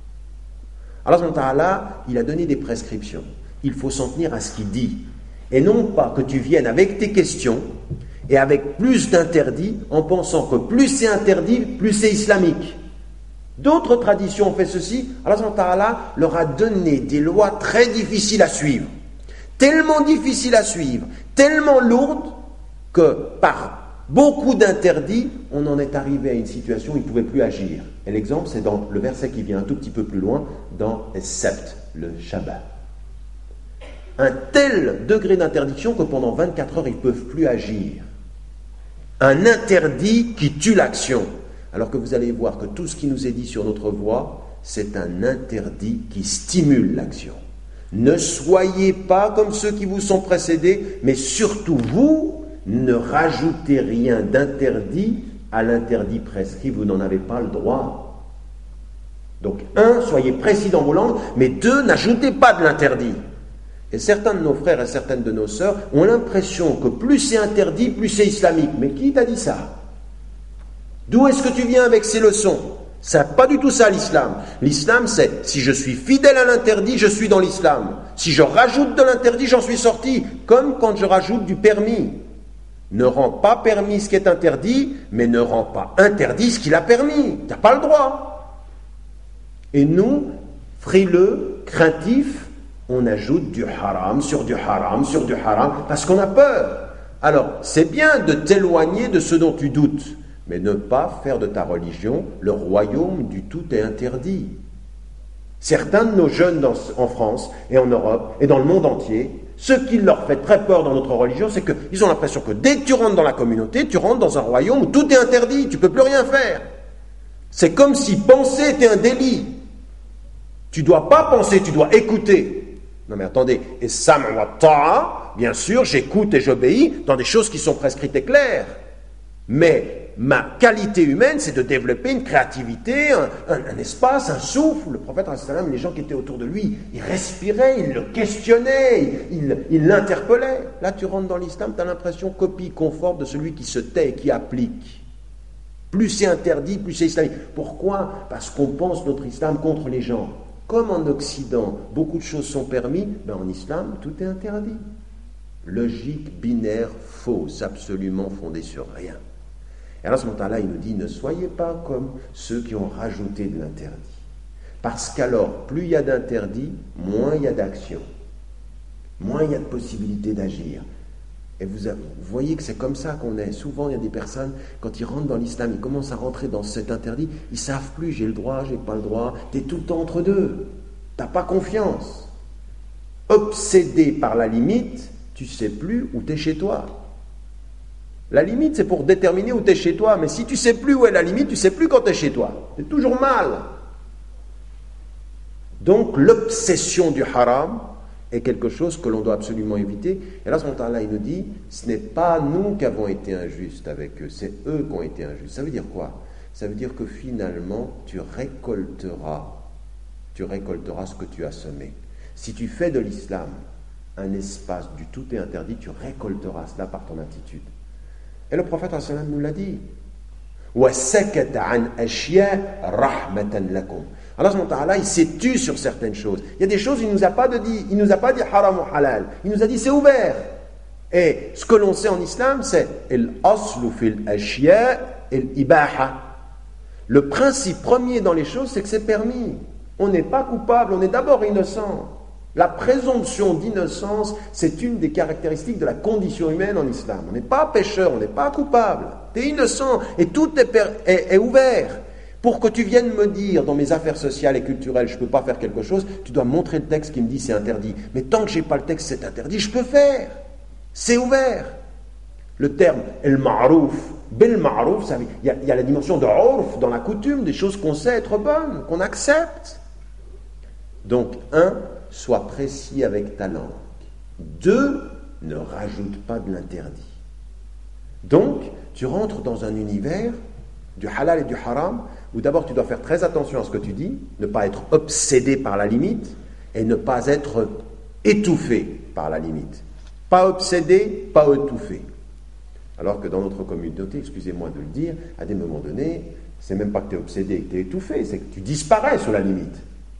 Allah il a donné des prescriptions. Il faut s'en tenir à ce qu'il dit. Et non pas que tu viennes avec tes questions et avec plus d'interdits, en pensant que plus c'est interdit, plus c'est islamique. D'autres traditions ont fait ceci. Allah leur a donné des lois très difficiles à suivre. Tellement difficiles à suivre, tellement lourdes, que par beaucoup d'interdits, on en est arrivé à une situation où ils ne pouvaient plus agir. Et l'exemple, c'est dans le verset qui vient un tout petit peu plus loin, dans Sept, le Shabbat. Un tel degré d'interdiction que pendant 24 heures, ils ne peuvent plus agir. Un interdit qui tue l'action. Alors que vous allez voir que tout ce qui nous est dit sur notre voie, c'est un interdit qui stimule l'action. Ne soyez pas comme ceux qui vous sont précédés, mais surtout vous, ne rajoutez rien d'interdit à l'interdit prescrit, vous n'en avez pas le droit. Donc, 1, soyez précis dans vos langues, mais 2, n'ajoutez pas de l'interdit. Et certains de nos frères et certaines de nos sœurs ont l'impression que plus c'est interdit, plus c'est islamique. Mais qui t'a dit ça? D'où est-ce que tu viens avec ces leçons? C'est pas du tout ça l'islam. L'islam, c'est si je suis fidèle à l'interdit, je suis dans l'islam. Si je rajoute de l'interdit, j'en suis sorti. Comme quand je rajoute du permis. ne rend pas permis ce qui est interdit, mais ne rend pas interdit ce qu'il a permis. Tu n'as pas le droit. Et nous, frileux, craintifs, on ajoute du haram sur du haram sur du haram parce qu'on a peur. Alors, c'est bien de t'éloigner de ce dont tu doutes, mais ne pas faire de ta religion le royaume du tout est interdit. Certains de nos jeunes en France et en Europe et dans le monde entier, ce qui leur fait très peur dans notre religion, c'est qu'ils ont l'impression que dès que tu rentres dans la communauté, tu rentres dans un royaume où tout est interdit, tu ne peux plus rien faire. C'est comme si penser était un délit. Tu ne dois pas penser, tu dois écouter. Non mais attendez, et sam' wa ta'a, bien sûr, j'écoute et j'obéis dans des choses qui sont prescrites et claires. Mais ma qualité humaine, c'est de développer une créativité, un espace, un souffle. Le prophète, les gens qui étaient autour de lui, ils respiraient, ils le questionnaient, ils l'interpellaient. Là, tu rentres dans l'islam, tu as l'impression copie conforme de celui qui se tait et qui applique. Plus c'est interdit, plus c'est islamique. Pourquoi ? Parce qu'on pense notre islam contre les gens. Comme en Occident, beaucoup de choses sont permises, en islam, tout est interdit. Logique, binaire, fausse, absolument fondée sur rien. Et alors, ce moment-là, il nous dit, ne soyez pas comme ceux qui ont rajouté de l'interdit. Parce qu'alors, plus il y a d'interdits, moins il y a d'action. Moins il y a de possibilités d'agir. Et vous voyez que c'est comme ça qu'on est. Souvent, il y a des personnes, quand ils rentrent dans l'islam, ils commencent à rentrer dans cet interdit, ils ne savent plus, j'ai le droit, j'ai pas le droit. Tu es tout le temps entre deux. Tu n'as pas confiance. Obsédé par la limite, tu ne sais plus où tu es chez toi. La limite, c'est pour déterminer où tu es chez toi. Mais si tu ne sais plus où est la limite, tu ne sais plus quand tu es chez toi. C'est toujours mal. Donc, l'obsession du haram est quelque chose que l'on doit absolument éviter. Et là, ce moment-là, il nous dit, ce n'est pas nous qui avons été injustes avec eux, c'est eux qui ont été injustes. Ça veut dire quoi ? Ça veut dire que finalement, tu récolteras ce que tu as semé. Si tu fais de l'islam un espace du tout est interdit, tu récolteras cela par ton attitude. Et le prophète nous l'a dit. Allah, il s'est tu sur certaines choses. Il y a des choses, il nous a pas dit haram ou halal. Il nous a dit c'est ouvert. Et ce que l'on sait en islam, c'est al-aslu fil ashya al-ibaha. Le principe premier dans les choses, c'est que c'est permis. On n'est pas coupable, on est d'abord innocent. La présomption d'innocence, c'est une des caractéristiques de la condition humaine en islam. On n'est pas pécheur, on n'est pas coupable. Tu es innocent et tout est ouvert. Pour que tu viennes me dire, dans mes affaires sociales et culturelles, je ne peux pas faire quelque chose, tu dois montrer le texte qui me dit c'est interdit. Mais tant que je n'ai pas le texte c'est interdit, je peux faire. C'est ouvert. Le terme « el-ma'rouf », « bil-ma'rouf », il y a la dimension de « urf » dans la coutume, des choses qu'on sait être bonnes, qu'on accepte. Donc, 1, sois précis avec ta langue. 2, ne rajoute pas de l'interdit. Donc, tu rentres dans un univers du halal et du haram, où d'abord tu dois faire très attention à ce que tu dis, ne pas être obsédé par la limite, et ne pas être étouffé par la limite. Pas obsédé, pas étouffé. Alors que dans notre communauté, excusez-moi de le dire, à des moments donnés, c'est même pas que tu es obsédé et que tu es étouffé, c'est que tu disparais sur la limite.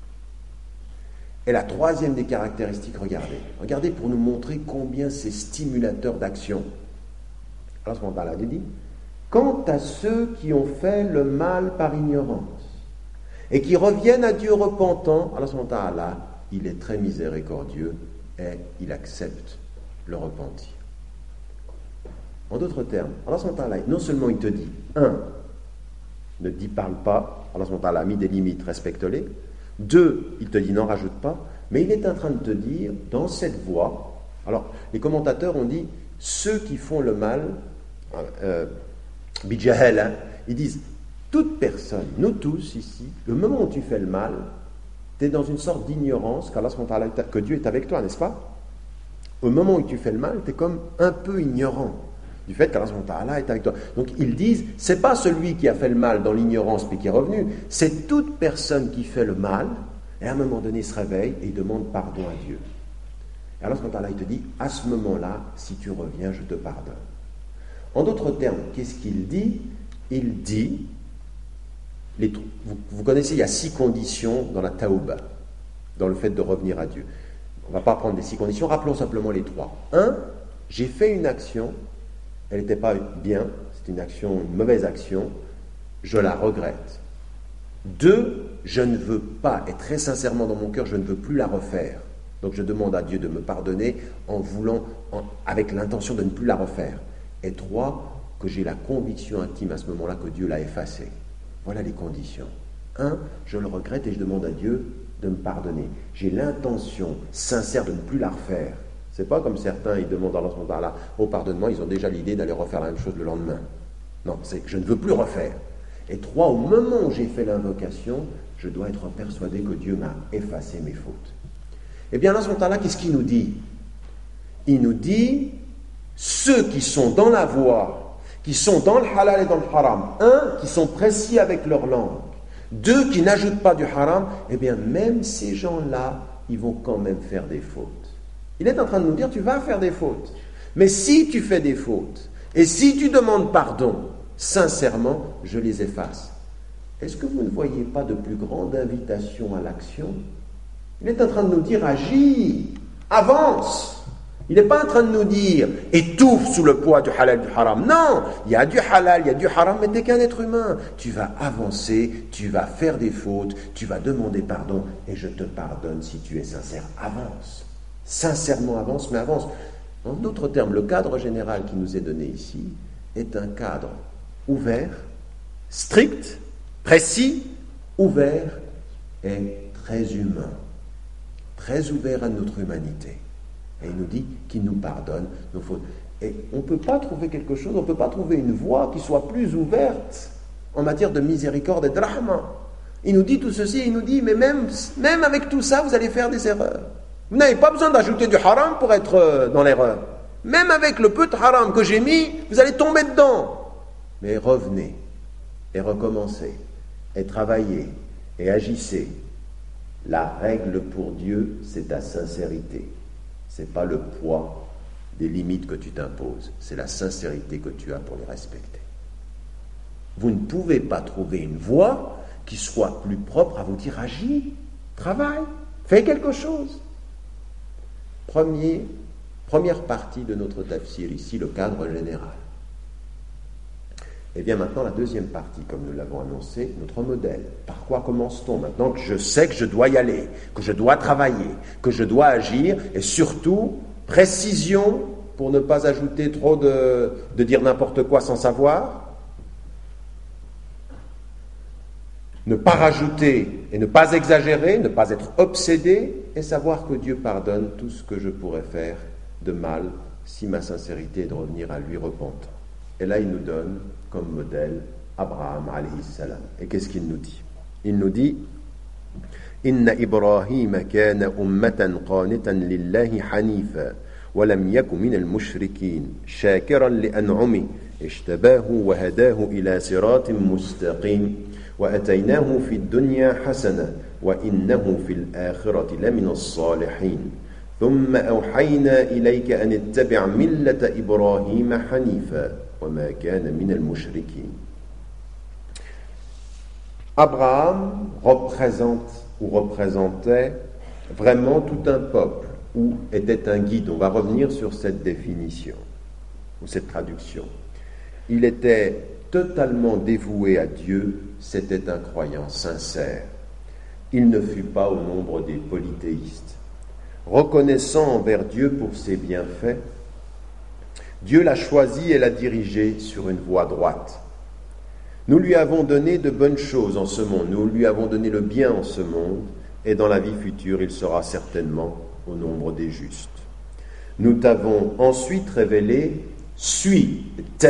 Et la troisième des caractéristiques, regardez pour nous montrer combien c'est stimulateur d'action. Alors à ce moment-là, il dit, quant à ceux qui ont fait le mal par ignorance et qui reviennent à Dieu repentants, alors à ce moment-là, il est très miséricordieux et il accepte le repentir. En d'autres termes, alors à ce moment-là, non seulement il te dit, 1, ne parle pas, alors à ce moment-là, mis des limites, respecte-les. 2, il te dit n'en rajoute pas, mais il est en train de te dire, dans cette voie, alors les commentateurs ont dit, ceux qui font le mal, bijahel, ils disent, toute personne, nous tous ici, le moment où tu fais le mal, tu es dans une sorte d'ignorance, que Dieu est avec toi, n'est-ce pas ? Au moment où tu fais le mal, tu es comme un peu ignorant du fait qu'Allah est avec toi. Donc ils disent, c'est pas celui qui a fait le mal dans l'ignorance puis qui est revenu, c'est toute personne qui fait le mal, et à un moment donné il se réveille et il demande pardon à Dieu. Et alors Allah il te dit, à ce moment-là, si tu reviens, je te pardonne. En d'autres termes, qu'est-ce qu'il dit ? Il dit, vous connaissez, il y a 6 conditions dans la taouba, dans le fait de revenir à Dieu. On ne va pas prendre les 6 conditions, rappelons simplement les 3. 1, j'ai fait une action, elle n'était pas bien, c'est une mauvaise action, je la regrette. 2, je ne veux pas, et très sincèrement dans mon cœur, je ne veux plus la refaire. Donc je demande à Dieu de me pardonner avec l'intention de ne plus la refaire. Et 3, que j'ai la conviction intime à ce moment-là que Dieu l'a effacée. Voilà les conditions. 1, je le regrette et je demande à Dieu de me pardonner. J'ai l'intention sincère de ne plus la refaire. C'est pas comme certains, ils demandent à Allah au pardonnement, ils ont déjà l'idée d'aller refaire la même chose le lendemain. Non, c'est que je ne veux plus refaire. Et 3, au moment où j'ai fait l'invocation, je dois être persuadé que Dieu m'a effacé mes fautes. Eh bien, Allah, qu'est-ce qu'il nous dit? Il nous dit, ceux qui sont dans la voie, qui sont dans le halal et dans le haram, 1, qui sont précis avec leur langue, 2, qui n'ajoutent pas du haram, eh bien, même ces gens-là, ils vont quand même faire des fautes. Il est en train de nous dire, tu vas faire des fautes. Mais si tu fais des fautes, et si tu demandes pardon, sincèrement, je les efface. Est-ce que vous ne voyez pas de plus grande invitation à l'action? Il est en train de nous dire, agis, avance. Il n'est pas en train de nous dire, étouffe sous le poids du halal et du haram. Non, il y a du halal, il y a du haram, mais tu n'es qu'un être humain. Tu vas avancer, tu vas faire des fautes, tu vas demander pardon, et je te pardonne si tu es sincère. Avance. Sincèrement avance, mais avance. En d'autres termes, le cadre général qui nous est donné ici est un cadre ouvert, strict, précis, ouvert et très humain. Très ouvert à notre humanité. Et il nous dit qu'il nous pardonne nos fautes. Et on ne peut pas trouver quelque chose, on ne peut pas trouver une voie qui soit plus ouverte en matière de miséricorde et de rahma. Il nous dit tout ceci, il nous dit, mais même avec tout ça, vous allez faire des erreurs. Vous n'avez pas besoin d'ajouter du haram pour être dans l'erreur. Même avec le peu de haram que j'ai mis, vous allez tomber dedans. Mais revenez, et recommencez, et travaillez, et agissez. La règle pour Dieu, c'est ta sincérité. Ce n'est pas le poids des limites que tu t'imposes, c'est la sincérité que tu as pour les respecter. Vous ne pouvez pas trouver une voie qui soit plus propre à vous dire agis, travaille, fais quelque chose. Première partie de notre tafsir ici, le cadre général. Et bien maintenant, la deuxième partie, comme nous l'avons annoncé, notre modèle. Par quoi commence-t-on? Maintenant que je sais que je dois y aller, que je dois travailler, que je dois agir, et surtout, précision pour ne pas ajouter trop de dire n'importe quoi sans savoir, ne pas rajouter et ne pas exagérer, ne pas être obsédé, et savoir que Dieu pardonne tout ce que je pourrais faire de mal si ma sincérité est de revenir à lui repentant. Et là, il nous donne comme modèle Abraham alayhi salam. Et qu'est-ce qu'il nous dit? Il nous dit Inna Ibrahim kana ummatan qanitan lillahi hanifa wa lam yaku min al-mushrikin shakiran li an'ami ishtabahu wa hadahu ila siratin mustaqim wa ataynahu fi ad-dunya hasana wa innahu fi al-akhirati lamina as-salihin ثم أوحينا إليك أن اتبع ملة إبراهيم حنيفا وما كان من المشركين. Abraham représentait vraiment tout un peuple ou était un guide. On va revenir sur cette définition ou cette traduction. Il était totalement dévoué à Dieu, c'était un croyant sincère. Il ne fut pas au nombre des polythéistes. Reconnaissant envers Dieu pour ses bienfaits, Dieu l'a choisi et l'a dirigé sur une voie droite. Nous lui avons donné de bonnes choses en ce monde, nous lui avons donné le bien en ce monde, et dans la vie future, il sera certainement au nombre des justes. Nous t'avons ensuite révélé, suis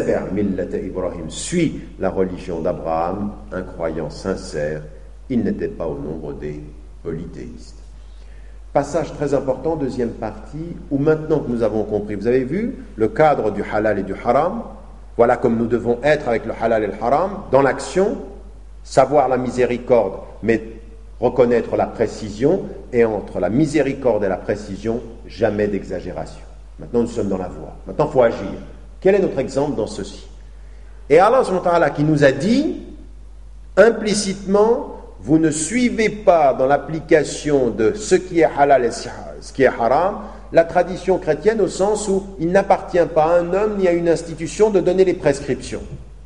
la religion d'Abraham, un croyant sincère, il n'était pas au nombre des polythéistes. Passage très important, deuxième partie, où maintenant que nous avons compris, vous avez vu le cadre du halal et du haram, voilà comme nous devons être avec le halal et le haram, dans l'action, savoir la miséricorde, mais reconnaître la précision, et entre la miséricorde et la précision, jamais d'exagération. Maintenant nous sommes dans la voie, maintenant il faut agir. Quel est notre exemple dans ceci? Et Allah subhanahu wa ta'ala qui nous a dit, implicitement, vous ne suivez pas dans l'application de ce qui est halal et ce qui est haram, la tradition chrétienne au sens où il n'appartient pas à un homme ni à une institution de donner les prescriptions.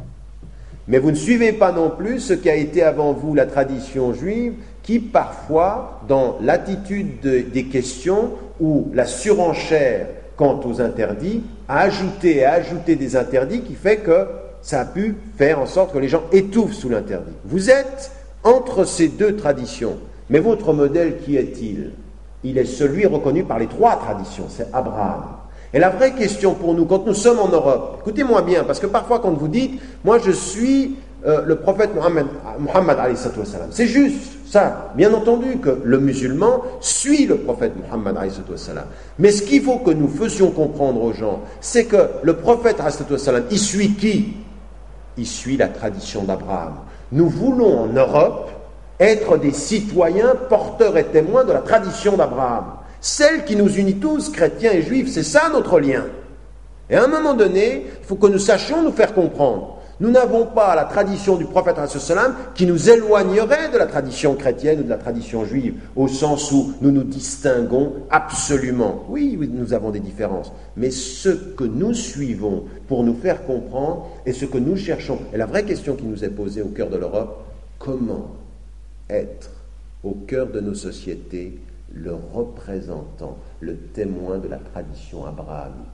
Mais vous ne suivez pas non plus ce qui a été avant vous la tradition juive, qui parfois, dans l'attitude des questions ou la surenchère quant aux interdits, a ajouté des interdits qui fait que ça a pu faire en sorte que les gens étouffent sous l'interdit. Vous êtes entre ces deux traditions, mais votre modèle, qui est-il? Il est celui reconnu par les trois traditions, c'est Abraham. Et la vraie question pour nous, quand nous sommes en Europe, écoutez-moi bien, parce que parfois quand vous dites, moi je suis le prophète Muhammad alayhi salam, c'est juste ça, bien entendu que le musulman suit le prophète Muhammad alayhi salam. Mais ce qu'il faut que nous faisions comprendre aux gens, c'est que le prophète alayhi salam, il suit qui? Il suit la tradition d'Abraham. Nous voulons en Europe être des citoyens porteurs et témoins de la tradition d'Abraham. Celle qui nous unit tous, chrétiens et juifs, c'est ça notre lien. Et à un moment donné, il faut que nous sachions nous faire comprendre. Nous n'avons pas la tradition du prophète ﷺ qui nous éloignerait de la tradition chrétienne ou de la tradition juive, au sens où nous nous distinguons absolument. Oui, nous avons des différences, mais ce que nous suivons pour nous faire comprendre et ce que nous cherchons, et la vraie question qui nous est posée au cœur de l'Europe, comment être au cœur de nos sociétés le représentant, le témoin de la tradition abrahamique.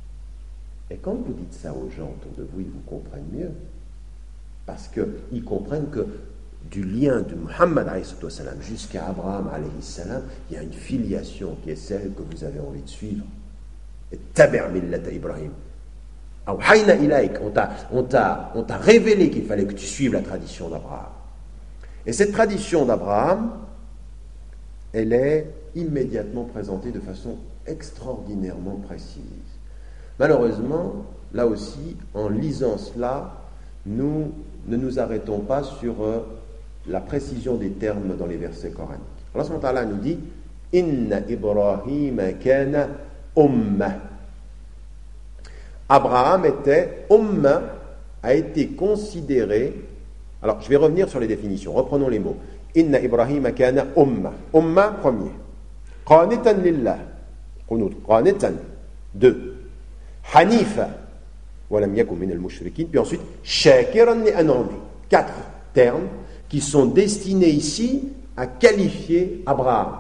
Et quand vous dites ça aux gens autour de vous, ils vous comprennent mieux. Parce qu'ils comprennent que du lien de Muhammad jusqu'à Abraham, il y a une filiation qui est celle que vous avez envie de suivre. Et tabi' millata Ibrahim. Awhayna ilayk, on t'a révélé qu'il fallait que tu suives la tradition d'Abraham. Et cette tradition d'Abraham, elle est immédiatement présentée de façon extraordinairement précise. Malheureusement, là aussi, en lisant cela, nous ne nous arrêtons pas sur la précision des termes dans les versets coraniques. Allah subhanahu wa ta'ala nous dit « Inna Ibrahima kana umma » Abraham était umma, a été considéré. Alors, je vais revenir sur les définitions. Reprenons les mots. Inna Ibrahima kana umma. Umma, premier. Qanitan lillah. Qanitan. Deux. Hanifa. Walam yakum min al-mushrikin. Puis ensuite, shakiran li an'ami. Quatre termes qui sont destinés ici à qualifier Abraham.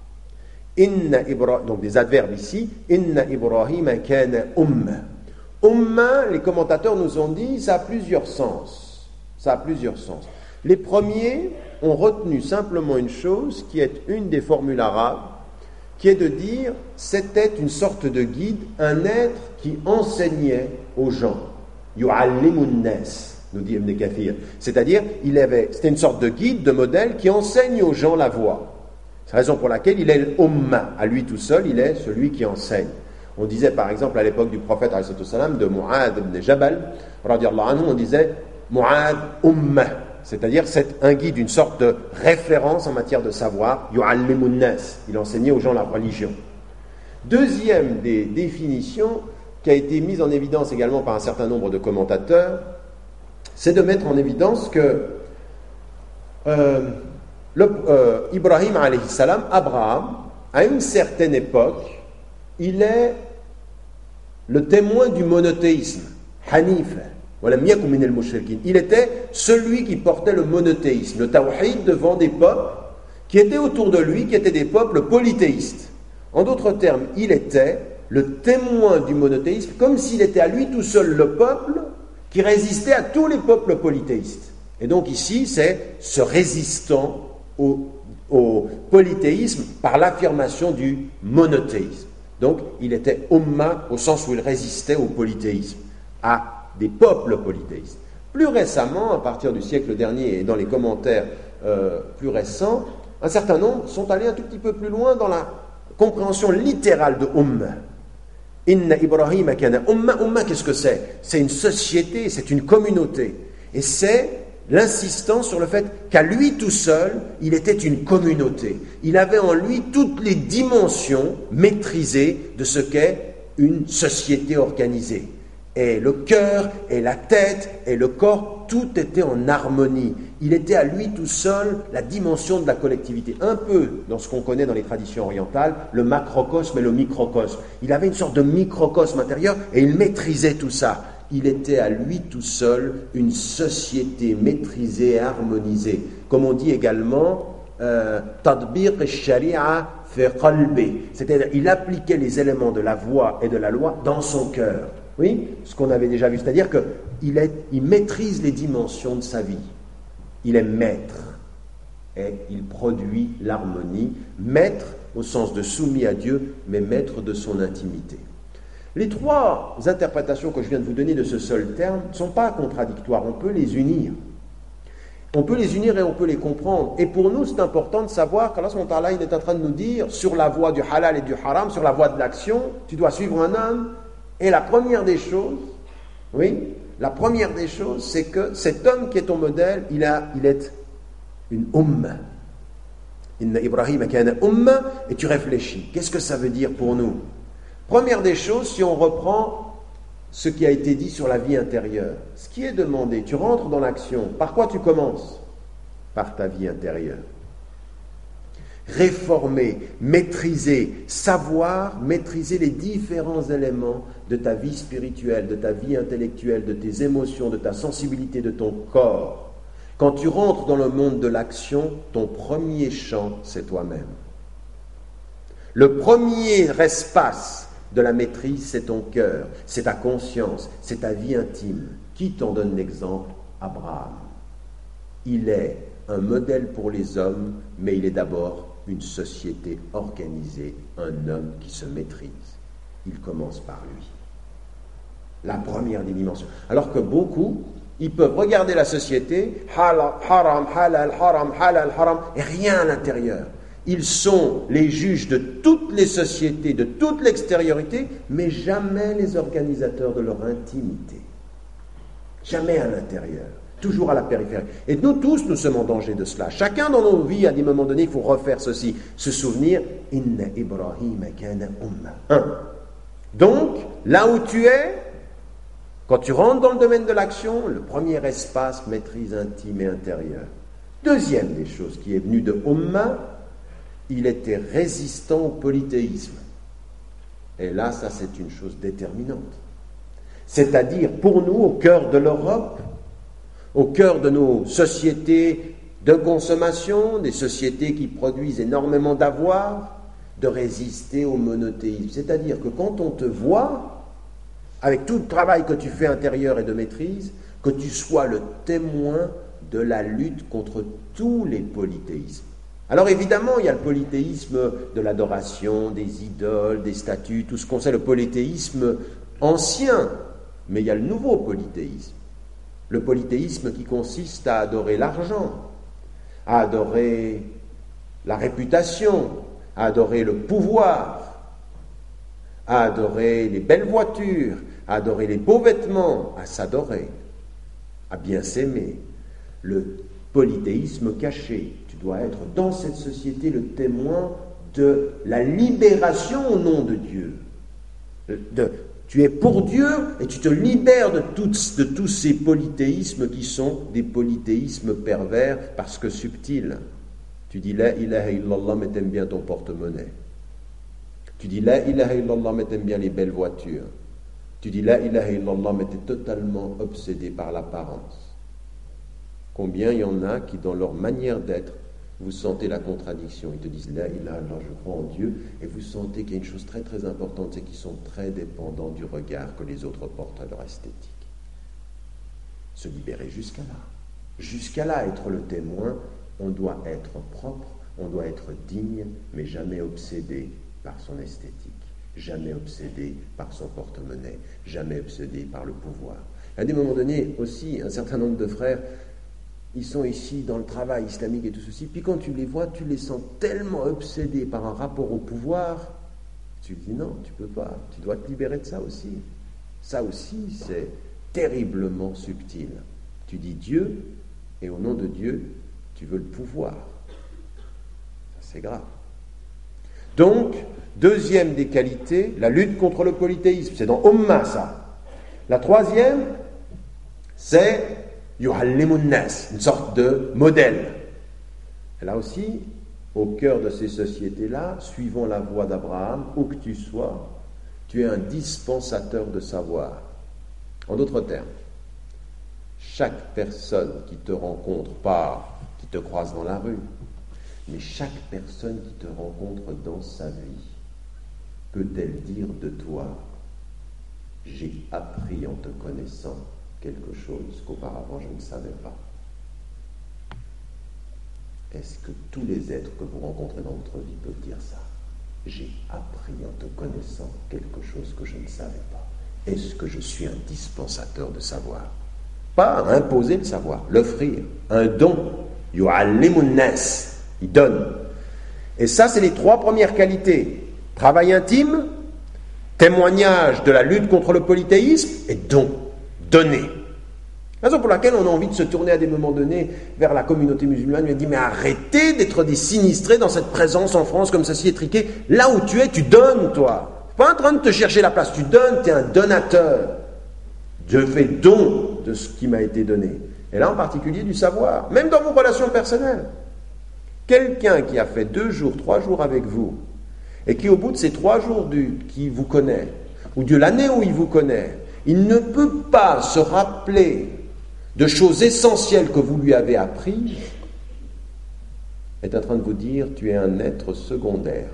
Donc des adverbes ici. Inna Ibrahima kana umma. Umma, les commentateurs nous ont dit, ça a plusieurs sens. Ça a plusieurs sens. Les premiers ont retenu simplement une chose qui est une des formules arabes, qui est de dire c'était une sorte de guide, un être qui enseignait aux gens. Yu'allimun nas, nous dit Ibn Kathir. C'est-à-dire, c'était une sorte de guide, de modèle qui enseigne aux gens la voie. C'est la raison pour laquelle il est l'umma. À lui tout seul, il est celui qui enseigne. On disait par exemple à l'époque du prophète de Mu'ad ibn Jabal, radiallahu anhu, on disait Mu'ad umma, c'est-à-dire c'est un guide, une sorte de référence en matière de savoir, yu'allimun nas, il enseignait aux gens la religion. Deuxième des définitions qui a été mise en évidence également par un certain nombre de commentateurs, c'est de mettre en évidence que Ibrahim alayhi salam, Abraham, à une certaine époque, il est le témoin du monothéisme. Hanif. Il était celui qui portait le monothéisme, le tawhid devant des peuples qui étaient autour de lui, qui étaient des peuples polythéistes. En d'autres termes, il était le témoin du monothéisme, comme s'il était à lui tout seul le peuple qui résistait à tous les peuples polythéistes. Et donc ici, c'est ce résistant au polythéisme par l'affirmation du monothéisme. Donc, il était umma au sens où il résistait au polythéisme, à des peuples polythéistes. Plus récemment, à partir du siècle dernier et dans les commentaires plus récents, un certain nombre sont allés un tout petit peu plus loin dans la compréhension littérale de umma. Inna Ibrahima kana umma. Umma, qu'est-ce que c'est? C'est une société, c'est une communauté. Et c'est l'insistance sur le fait qu'à lui tout seul, il était une communauté. Il avait en lui toutes les dimensions maîtrisées de ce qu'est une société organisée. Et le cœur, et la tête, et le corps, tout était en harmonie. Il était à lui tout seul la dimension de la collectivité. Un peu dans ce qu'on connaît dans les traditions orientales, le macrocosme et le microcosme. Il avait une sorte de microcosme intérieur et il maîtrisait tout ça. Il était à lui tout seul une société maîtrisée et harmonisée. Comme on dit également, tadbiq al-shari'a fi qalbi. C'est-à-dire, il appliquait les éléments de la voie et de la loi dans son cœur. Oui, ce qu'on avait déjà vu, c'est-à-dire qu'il maîtrise les dimensions de sa vie. Il est maître et il produit l'harmonie, maître au sens de soumis à Dieu, mais maître de son intimité. Les trois interprétations que je viens de vous donner de ce seul terme ne sont pas contradictoires, on peut les unir. On peut les unir et on peut les comprendre. Et pour nous, c'est important de savoir qu'Allah subhanahu wa ta'ala, il est en train de nous dire, sur la voie du halal et du haram, sur la voie de l'action, tu dois suivre un homme. Et la première des choses, c'est que cet homme qui est ton modèle, il est une umma. Inna Ibrahim kana umma, et tu réfléchis. Qu'est-ce que ça veut dire pour nous? Première des choses, si on reprend ce qui a été dit sur la vie intérieure, ce qui est demandé, tu rentres dans l'action. Par quoi tu commences? Par ta vie intérieure. Réformer, maîtriser, savoir maîtriser les différents éléments de ta vie spirituelle, de ta vie intellectuelle, de tes émotions, de ta sensibilité, de ton corps. Quand tu rentres dans le monde de l'action, ton premier champ, c'est toi-même. Le premier espace de la maîtrise, c'est ton cœur, c'est ta conscience, c'est ta vie intime. Qui t'en donne l'exemple? Abraham. Il est un modèle pour les hommes, mais il est d'abord une société organisée, un homme qui se maîtrise. Il commence par lui. La première des dimensions. Alors que beaucoup, ils peuvent regarder la société, haram, halal, haram, halal, haram, et rien à l'intérieur. Ils sont les juges de toutes les sociétés, de toute l'extériorité, mais jamais les organisateurs de leur intimité. Jamais à l'intérieur. Toujours à la périphérie. Et nous tous, nous sommes en danger de cela. Chacun dans nos vies, à des moments donnés, il faut refaire ceci. Se souvenir, Inna Ibrahim kana umma. Donc, là où tu es, quand tu rentres dans le domaine de l'action, le premier espace, maîtrise intime et intérieure. Deuxième des choses qui est venue de umma, il était résistant au polythéisme. Et là, ça c'est une chose déterminante. C'est-à-dire, pour nous, au cœur de l'Europe, au cœur de nos sociétés de consommation, des sociétés qui produisent énormément d'avoir, de résister au monothéisme. C'est-à-dire que quand on te voit, avec tout le travail que tu fais intérieur et de maîtrise, que tu sois le témoin de la lutte contre tous les polythéismes. Alors évidemment, il y a le polythéisme de l'adoration, des idoles, des statues, tout ce qu'on sait, le polythéisme ancien, mais il y a le nouveau polythéisme. Le polythéisme qui consiste à adorer l'argent, à adorer la réputation, à adorer le pouvoir, à adorer les belles voitures, à adorer les beaux vêtements, à s'adorer, à bien s'aimer. Le polythéisme caché, tu dois être dans cette société le témoin de la libération au nom de Dieu. Tu es pour Dieu et tu te libères de tous ces polythéismes qui sont des polythéismes pervers parce que subtils. Tu dis la ilaha illallah mais t'aimes bien ton porte-monnaie. Tu dis la ilaha illallah mais t'aimes bien les belles voitures. Tu dis la ilaha illallah mais t'es totalement obsédé par l'apparence. Combien il y en a qui dans leur manière d'être, vous sentez la contradiction. Ils te disent la ilaha illallah, je crois en Dieu, et vous sentez qu'il y a une chose très très importante, c'est qu'ils sont très dépendants du regard que les autres portent à leur esthétique. Se libérer jusqu'à là. Jusqu'à là, être le témoin, on doit être propre, on doit être digne, mais jamais obsédé par son esthétique, jamais obsédé par son porte-monnaie, jamais obsédé par le pouvoir. À des moments donnés aussi, un certain nombre de frères, ils sont ici dans le travail islamique et tout ceci, puis quand tu les vois, tu les sens tellement obsédés par un rapport au pouvoir, tu dis non, tu peux pas, tu dois te libérer de ça aussi. Ça aussi, c'est terriblement subtil. Tu dis Dieu, et au nom de Dieu, tu veux le pouvoir. C'est grave. Donc, deuxième des qualités, la lutte contre le polythéisme. C'est dans Umma, ça. La troisième, c'est yu'allimun nas, une sorte de modèle. Et là aussi, au cœur de ces sociétés-là, suivant la voie d'Abraham, où que tu sois, tu es un dispensateur de savoir. En d'autres termes, chaque personne qui te rencontre, pas qui te croise dans la rue, mais chaque personne qui te rencontre dans sa vie, peut-elle dire de toi, j'ai appris en te connaissant quelque chose qu'auparavant je ne savais pas. Est-ce que tous les êtres que vous rencontrez dans votre vie peuvent dire ça? J'ai appris en te connaissant quelque chose que je ne savais pas. Est-ce que je suis un dispensateur de savoir? Pas imposer le savoir, l'offrir, un don. Yu'allimun nas, il donne. Et ça, c'est les 3 premières qualités. Travail intime, témoignage de la lutte contre le polythéisme et don, donner. Raison pour laquelle on a envie de se tourner à des moments donnés vers la communauté musulmane. Il dit, mais arrêtez d'être des sinistrés dans cette présence en France comme ça s'y étriqué. Là où tu es, tu donnes, toi. Pas en train de te chercher la place, tu donnes, tu es un donateur. Je fais don de ce qui m'a été donné. Et là, en particulier, du savoir. Même dans vos relations personnelles. Quelqu'un qui a fait 2 jours, 3 jours avec vous, et qui, au bout de ces 3 jours qui vous connaît, ou de l'année où il vous connaît, il ne peut pas se rappeler de choses essentielles que vous lui avez apprises, est en train de vous dire, tu es un être secondaire.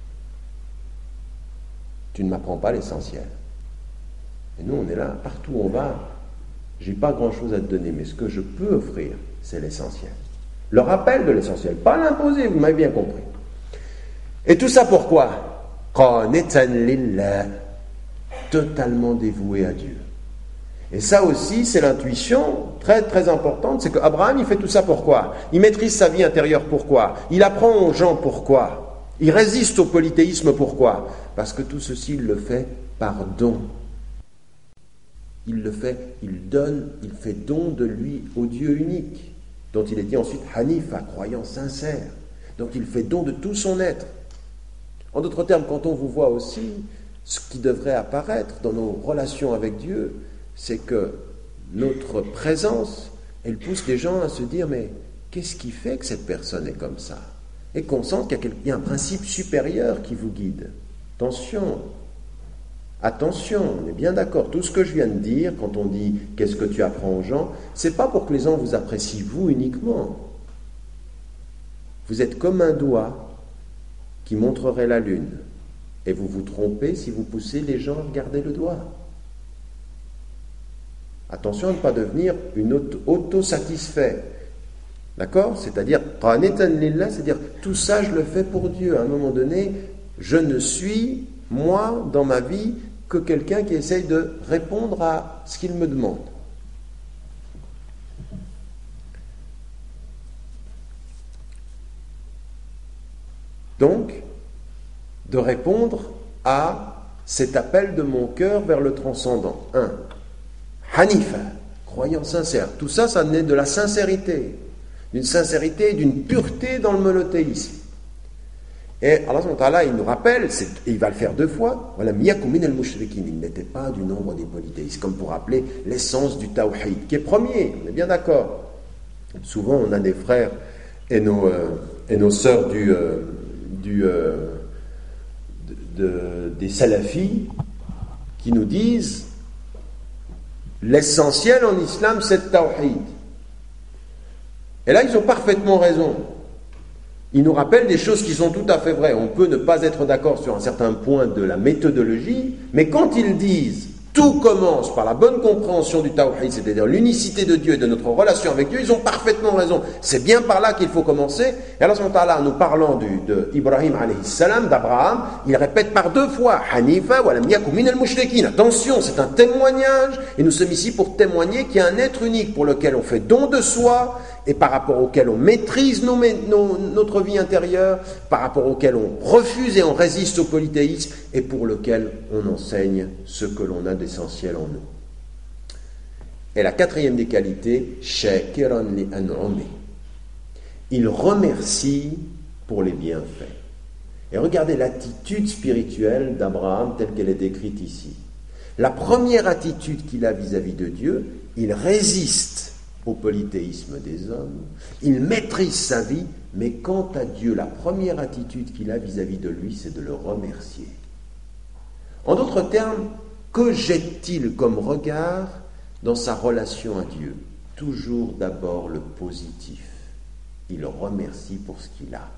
Tu ne m'apprends pas l'essentiel. Et nous, on est là, partout où on va, j'ai pas grand-chose à te donner, mais ce que je peux offrir, c'est l'essentiel. Le rappel de l'essentiel, pas l'imposer, vous m'avez bien compris. Et tout ça pourquoi? Qanitan lillah, totalement dévoué à Dieu. Et ça aussi, c'est l'intuition très très importante, c'est qu'Abraham, il fait tout ça pourquoi? Il maîtrise sa vie intérieure pourquoi? Il apprend aux gens pourquoi? Il résiste au polythéisme pourquoi? Parce que tout ceci, il le fait par don. Il le fait, il donne, il fait don de lui au Dieu unique, dont il était ensuite Hanifa, croyant sincère. Donc il fait don de tout son être. En d'autres termes, quand on vous voit aussi, ce qui devrait apparaître dans nos relations avec Dieu, c'est que notre présence, elle pousse les gens à se dire, mais qu'est-ce qui fait que cette personne est comme ça? Et qu'on sente qu'il y a un principe supérieur qui vous guide. Attention, on est bien d'accord, tout ce que je viens de dire, quand on dit « qu'est-ce que tu apprends aux gens », c'est pas pour que les gens vous apprécient vous uniquement. Vous êtes comme un doigt qui montrerait la lune, et vous vous trompez si vous poussez les gens à regarder le doigt. Attention à ne pas devenir une auto-satisfait. D'accord? C'est-à-dire, c'est-à-dire, tout ça je le fais pour Dieu. À un moment donné, je ne suis, moi, dans ma vie, que quelqu'un qui essaye de répondre à ce qu'il me demande. Donc, de répondre à cet appel de mon cœur vers le transcendant. 1. Hanifa, croyant sincère. Tout ça, ça naît de la sincérité. D'une sincérité et d'une pureté dans le monothéisme. Et Allah, il nous rappelle, et il va le faire 2 fois, il n'était pas du nombre des polythéistes, comme pour rappeler l'essence du tawhid, qui est premier, on est bien d'accord. Souvent, on a des frères et nos sœurs des salafis qui nous disent l'essentiel en islam, c'est le tawhid. Et là, ils ont parfaitement raison. Ils nous rappellent des choses qui sont tout à fait vraies. On peut ne pas être d'accord sur un certain point de la méthodologie, mais quand ils disent tout commence par la bonne compréhension du tawhid, c'est-à-dire l'unicité de Dieu et de notre relation avec Dieu, ils ont parfaitement raison. C'est bien par là qu'il faut commencer. Et Allah subhanahu wa ta'ala, en nous parlant d'Ibrahim alayhi salam, d'Abraham, il répète par 2 fois Hanifa wa lam yaku minal mushrikin. Attention, c'est un témoignage, et nous sommes ici pour témoigner qu'il y a un être unique pour lequel on fait don de soi, et par rapport auquel on maîtrise notre vie intérieure, par rapport auquel on refuse et on résiste au polythéisme, et pour lequel on enseigne ce que l'on a d'essentiel en nous. Et la 4e des qualités, shakiran li an'umi. Il remercie pour les bienfaits. Et regardez l'attitude spirituelle d'Abraham telle qu'elle est décrite ici. La première attitude qu'il a vis-à-vis de Dieu, il résiste au polythéisme des hommes, il maîtrise sa vie, mais quant à Dieu, la première attitude qu'il a vis-à-vis de lui, c'est de le remercier. En d'autres termes, que jette-t-il comme regard dans sa relation à Dieu? Toujours d'abord le positif. Il le remercie pour ce qu'il a.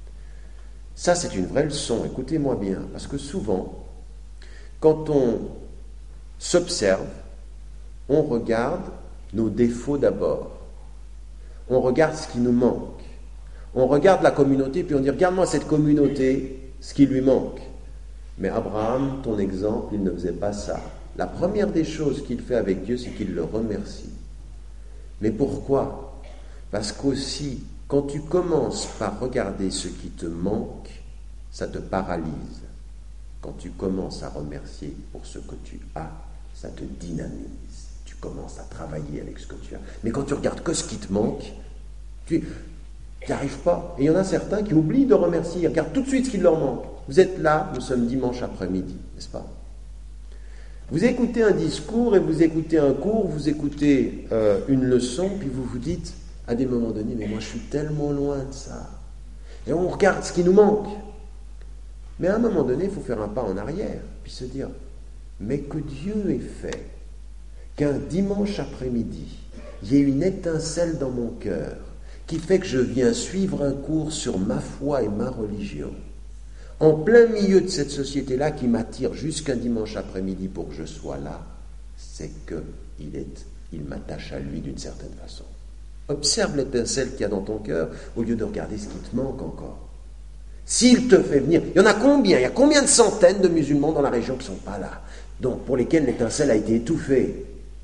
Ça, c'est une vraie leçon, écoutez-moi bien, parce que souvent, quand on s'observe, on regarde nos défauts d'abord. On regarde ce qui nous manque. On regarde la communauté, puis on dit, regarde-moi cette communauté, ce qui lui manque. Mais Abraham, ton exemple, il ne faisait pas ça. La première des choses qu'il fait avec Dieu, c'est qu'il le remercie. Mais pourquoi? Parce qu'aussi, quand tu commences par regarder ce qui te manque, ça te paralyse. Quand tu commences à remercier pour ce que tu as, ça te dynamise. Tu commences à travailler avec ce que tu as. Mais quand tu regardes que ce qui te manque, tu n'y arrives pas. Et il y en a certains qui oublient de remercier, ils regardent tout de suite ce qui leur manque. Vous êtes là, nous sommes dimanche après-midi, n'est-ce pas? Vous écoutez un discours et vous écoutez un cours, vous écoutez une leçon, puis vous vous dites, à des moments donnés, mais moi je suis tellement loin de ça. Et on regarde ce qui nous manque. Mais à un moment donné, il faut faire un pas en arrière, puis se dire, mais que Dieu ait fait qu'un dimanche après-midi, il y ait une étincelle dans mon cœur qui fait que je viens suivre un cours sur ma foi et ma religion, en plein milieu de cette société-là qui m'attire jusqu'un dimanche après-midi pour que je sois là, c'est qu'il m'attache à lui d'une certaine façon. Observe l'étincelle qu'il y a dans ton cœur au lieu de regarder ce qui te manque encore. S'il te fait venir, il y en a combien? Il y a combien de centaines de musulmans dans la région qui ne sont pas là, donc pour lesquels l'étincelle a été étouffée?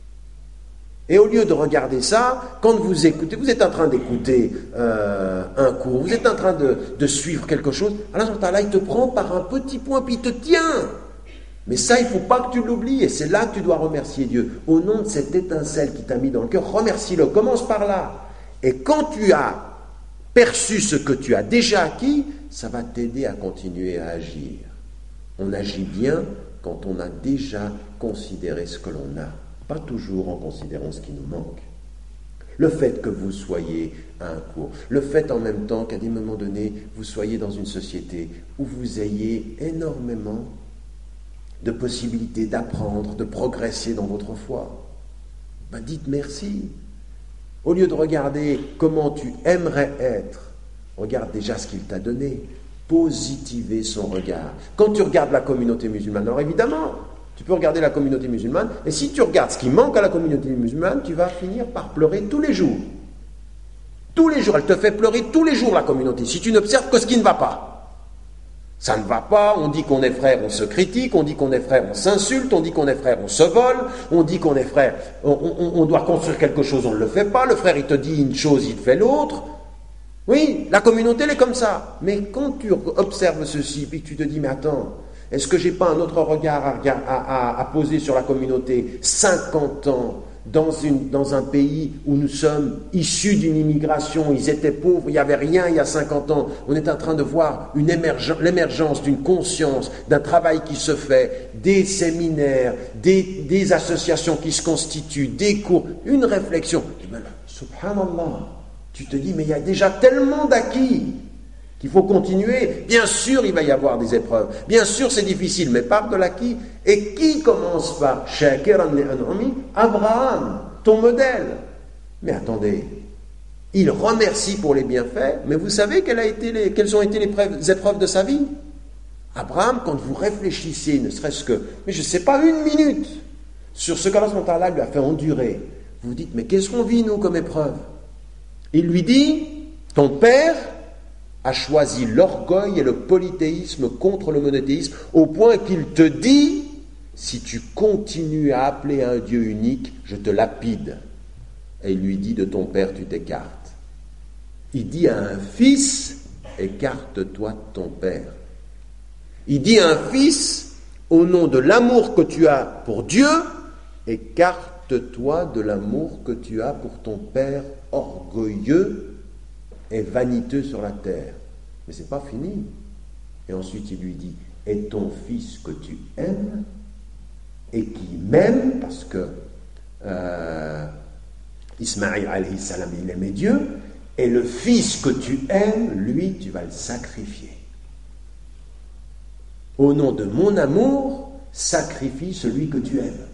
Et au lieu de regarder ça, quand vous écoutez, vous êtes en train d'écouter un cours, vous êtes en train de suivre quelque chose, alors là, il te prend par un petit point, puis il te tient. Mais ça, il ne faut pas que tu l'oublies, et c'est là que tu dois remercier Dieu. Au nom de cette étincelle qui t'a mis dans le cœur, remercie-le, commence par là. Et quand tu as perçu ce que tu as déjà acquis, ça va t'aider à continuer à agir. On agit bien quand on a déjà considéré ce que l'on a, pas toujours en considérant ce qui nous manque. Le fait que vous soyez à un cours, le fait en même temps qu'à des moments donnés, vous soyez dans une société où vous ayez énormément de possibilités d'apprendre, de progresser dans votre foi, dites merci. Au lieu de regarder comment tu aimerais être, regarde déjà ce qu'il t'a donné. Positivez son regard. Quand tu regardes la communauté musulmane, alors évidemment, tu peux regarder la communauté musulmane, et si tu regardes ce qui manque à la communauté musulmane, tu vas finir par pleurer tous les jours. Tous les jours, elle te fait pleurer tous les jours, la communauté, si tu n'observes que ce qui ne va pas. Ça ne va pas, on dit qu'on est frère, on se critique, on dit qu'on est frère, on s'insulte, on dit qu'on est frère, on se vole, on dit qu'on est frère, on doit construire quelque chose, on ne le fait pas, le frère il te dit une chose, il te fait l'autre. Oui, la communauté elle est comme ça. Mais quand tu observes ceci, puis que tu te dis, mais attends, est-ce que j'ai pas un autre regard à poser sur la communauté? 50 ans dans un pays où nous sommes issus d'une immigration, ils étaient pauvres, il n'y avait rien il y a 50 ans. On est en train de voir l'émergence d'une conscience, d'un travail qui se fait, des séminaires, des associations qui se constituent, des cours, une réflexion. Subhanallah, tu te dis, mais il y a déjà tellement d'acquis qu'il faut continuer. Bien sûr, il va y avoir des épreuves. Bien sûr, c'est difficile, mais part de l'acquis. Et qui commence par Shakiran li an'ami? Abraham, ton modèle. Mais attendez, il remercie pour les bienfaits, mais vous savez quelles ont été les épreuves de sa vie? Abraham, quand vous réfléchissez, ne serait-ce que, mais je ne sais pas, une minute, sur ce qu'Allah lui a fait endurer, vous vous dites, mais qu'est-ce qu'on vit, nous, comme épreuve? Il lui dit, ton père a choisi l'orgueil et le polythéisme contre le monothéisme, au point qu'il te dit, si tu continues à appeler un Dieu unique, je te lapide. Et il lui dit, de ton père tu t'écartes. Il dit à un fils, écarte-toi de ton père. Il dit à un fils, au nom de l'amour que tu as pour Dieu, écarte-toi de l'amour que tu as pour ton père orgueilleux et vaniteux sur la terre. Mais c'est pas fini. Et ensuite il lui dit, et ton fils que tu aimes et qui m'aime, parce que Ismaïl alayhi salam, il aimait Dieu, et le fils que tu aimes, lui, tu vas le sacrifier. Au nom de mon amour, sacrifie celui que tu aimes.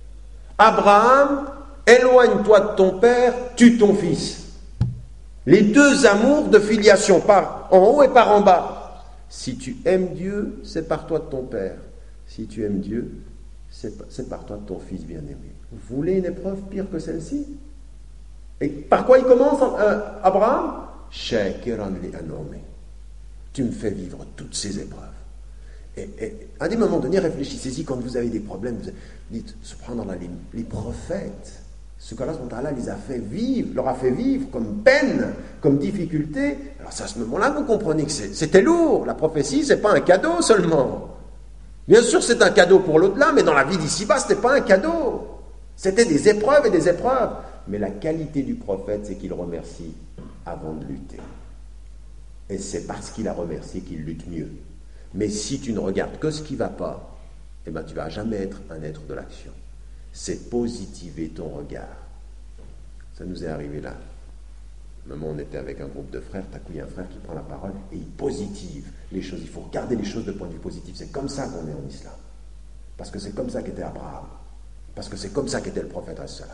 Abraham, éloigne-toi de ton père, tue ton fils. Les deux amours de filiation, par en haut et par en bas. Si tu aimes Dieu, sépare-toi de ton père. Si tu aimes Dieu, sépare-toi de ton fils bien-aimé. Vous voulez une épreuve pire que celle-ci? Et par quoi il commence, Abraham? Shakiran li an'umi. Tu me fais vivre toutes ces épreuves. Et à des moments donnés, réfléchissez-y quand vous avez des problèmes. Vous dites, subhanallah, les prophètes, ce qu'Allah les a fait vivre, leur a fait vivre comme peine, comme difficulté. Alors c'est à ce moment-là que vous comprenez que c'était lourd. La prophétie, c'est pas un cadeau seulement. Bien sûr, c'est un cadeau pour l'au-delà, mais dans la vie d'ici-bas, c'était pas un cadeau. C'était des épreuves et des épreuves. Mais la qualité du prophète, c'est qu'il remercie avant de lutter. Et c'est parce qu'il a remercié qu'il lutte mieux. Mais si tu ne regardes que ce qui ne va pas, eh ben, tu ne vas jamais être un être de l'action. C'est positiver ton regard. Ça nous est arrivé là. Un moment, on était avec un groupe de frères, tout à coup, il y a un frère qui prend la parole et il positive les choses. Il faut regarder les choses de point de vue positif. C'est comme ça qu'on est en islam. Parce que c'est comme ça qu'était Abraham. Parce que c'est comme ça qu'était le prophète as-salam.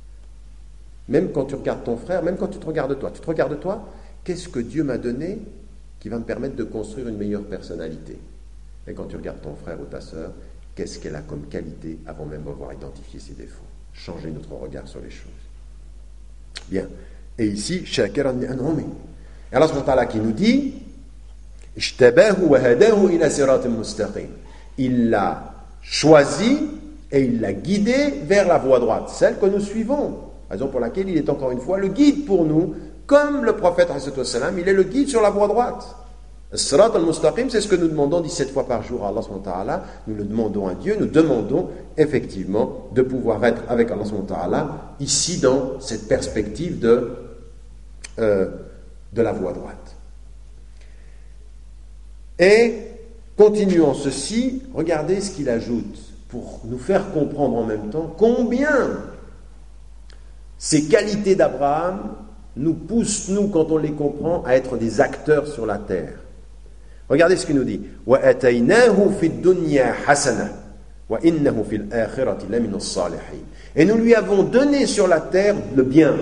Même quand tu regardes ton frère, même quand tu te regardes toi, qu'est-ce que Dieu m'a donné qui va me permettre de construire une meilleure personnalité? Et quand tu regardes ton frère ou ta sœur, qu'est-ce qu'elle a comme qualité avant même d'avoir identifié ses défauts? Changer notre regard sur les choses. Bien. Et ici, Shakiran li an'umi. Et Allah subhanahu wa ta'ala qui nous dit, Ijtabahu wa hadahu ila siratin mustaqim. Il l'a choisi et il l'a guidé vers la voie droite, celle que nous suivons. Raison pour laquelle il est encore une fois le guide pour nous, comme le prophète, il est le guide sur la voie droite. As-sirat al-mustaqim, c'est ce que nous demandons 17 fois par jour à Allah subhanahu wa ta'ala. Nous le demandons à Dieu, nous demandons effectivement de pouvoir être avec Allah subhanahu wa ta'ala ici dans cette perspective de la voie droite. Et continuons ceci, regardez ce qu'il ajoute pour nous faire comprendre en même temps combien ces qualités d'Abraham nous poussent, nous, quand on les comprend, à être des acteurs sur la terre. Regardez ce qu'il nous dit. وَأَتَيْنَاهُ فِي الدُّنْيَا حَسَنًا وَإِنَّهُ فِي الْآخِرَةِ لَمِنَ الصَّالِحِينَ. Et nous lui avons donné sur la terre le bien,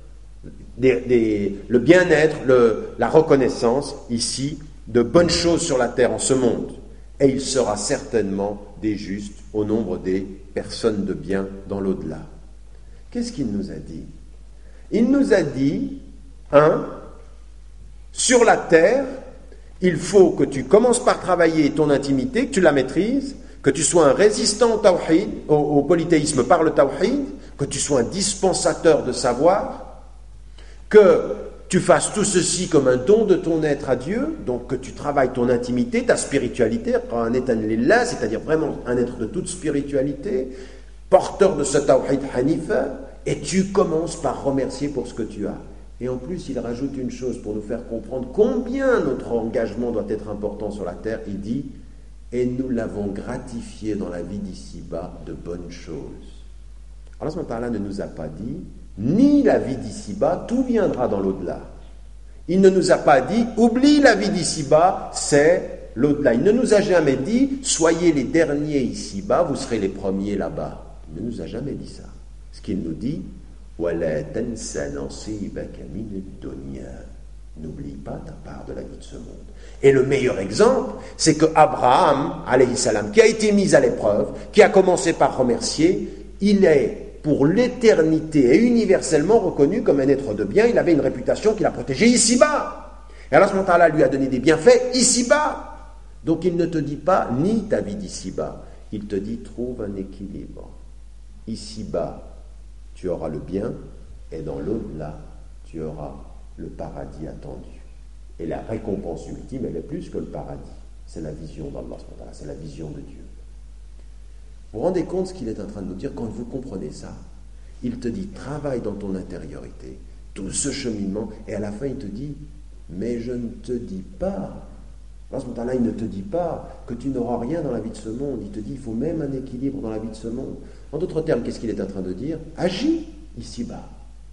le bien-être, la reconnaissance, ici, de bonnes choses sur la terre, en ce monde. Et il sera certainement des justes au nombre des personnes de bien dans l'au-delà. Qu'est-ce qu'il nous a dit? Il nous a dit, sur la terre, il faut que tu commences par travailler ton intimité, que tu la maîtrises, que tu sois un résistant au tawhid, au polythéisme par le tawhid, que tu sois un dispensateur de savoir, que tu fasses tout ceci comme un don de ton être à Dieu, donc que tu travailles ton intimité, ta spiritualité, un état lillah, c'est-à-dire vraiment un être de toute spiritualité, porteur de ce tawhid hanifa, et tu commences par remercier pour ce que tu as. Et en plus, il rajoute une chose pour nous faire comprendre combien notre engagement doit être important sur la terre. Il dit, et nous l'avons gratifié dans la vie d'ici-bas de bonnes choses. Allah subhanahu wa ta'ala ne nous a pas dit, ni la vie d'ici-bas, tout viendra dans l'au-delà. Il ne nous a pas dit, oublie la vie d'ici-bas, c'est l'au-delà. Il ne nous a jamais dit, soyez les derniers ici-bas, vous serez les premiers là-bas. Il ne nous a jamais dit ça. Ce qu'il nous dit, وَلَا تَنْسَ نَصِيبَكَ مِنَ الدُّنْيَا. N'oublie pas ta part de la vie de ce monde. Et le meilleur exemple, c'est que Abraham, alayhi salam, qui a été mis à l'épreuve, qui a commencé par remercier, il est pour l'éternité et universellement reconnu comme un être de bien. Il avait une réputation qu'il a protégée ici-bas. Et Allah subhanahu wa ta'ala lui a donné des bienfaits ici-bas. Donc il ne te dit pas ni ta vie d'ici-bas. Il te dit trouve un équilibre. Ici-bas, tu auras le bien, et dans l'au-delà, tu auras le paradis attendu. Et la récompense ultime, elle est plus que le paradis. C'est la vision d'Allah, c'est la vision de Dieu. Vous vous rendez compte ce qu'il est en train de nous dire quand vous comprenez ça? Il te dit, travaille dans ton intériorité, tout ce cheminement, et à la fin il te dit, mais je ne te dis pas, Allah, il ne te dit pas que tu n'auras rien dans la vie de ce monde, il te dit, il faut même un équilibre dans la vie de ce monde. En d'autres termes, qu'est-ce qu'il est en train de dire? Agis ici-bas.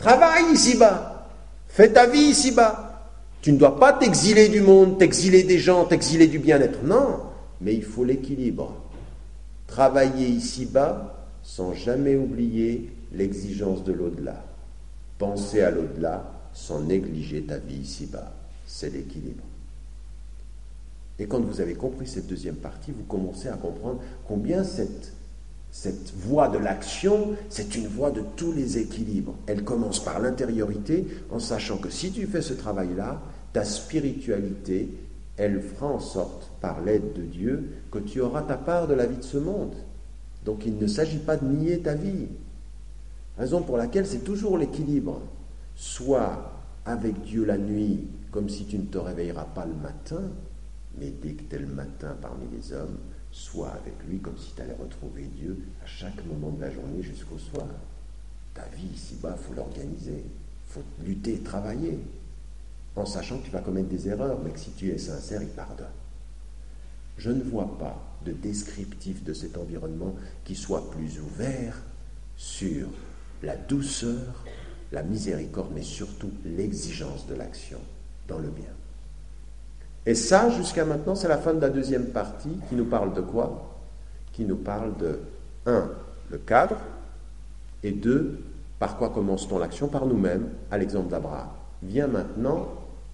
Travaille ici-bas. Fais ta vie ici-bas. Tu ne dois pas t'exiler du monde, t'exiler des gens, t'exiler du bien-être. Non, mais il faut l'équilibre. Travailler ici-bas sans jamais oublier l'exigence de l'au-delà. Penser à l'au-delà sans négliger ta vie ici-bas. C'est l'équilibre. Et quand vous avez compris cette deuxième partie, vous commencez à comprendre combien cette voie de l'action, c'est une voie de tous les équilibres. Elle commence par l'intériorité, en sachant que si tu fais ce travail-là, ta spiritualité, elle fera en sorte, par l'aide de Dieu, que tu auras ta part de la vie de ce monde. Donc il ne s'agit pas de nier ta vie. Raison pour laquelle c'est toujours l'équilibre. Soit avec Dieu la nuit, comme si tu ne te réveilleras pas le matin, mais dès que tu es le matin parmi les hommes, sois avec lui comme si tu allais retrouver Dieu à chaque moment de la journée jusqu'au soir. Ta vie ici-bas, il faut l'organiser, il faut lutter et travailler, en sachant que tu vas commettre des erreurs, mais que si tu es sincère, il pardonne. Je ne vois pas de descriptif de cet environnement qui soit plus ouvert sur la douceur, la miséricorde, mais surtout l'exigence de l'action dans le bien. Et ça, jusqu'à maintenant, c'est la fin de la deuxième partie qui nous parle de quoi ? Qui nous parle de 1. Le cadre, et 2. Par quoi commence-t-on l'action ? Par nous-mêmes, à l'exemple d'Abraham. Vient maintenant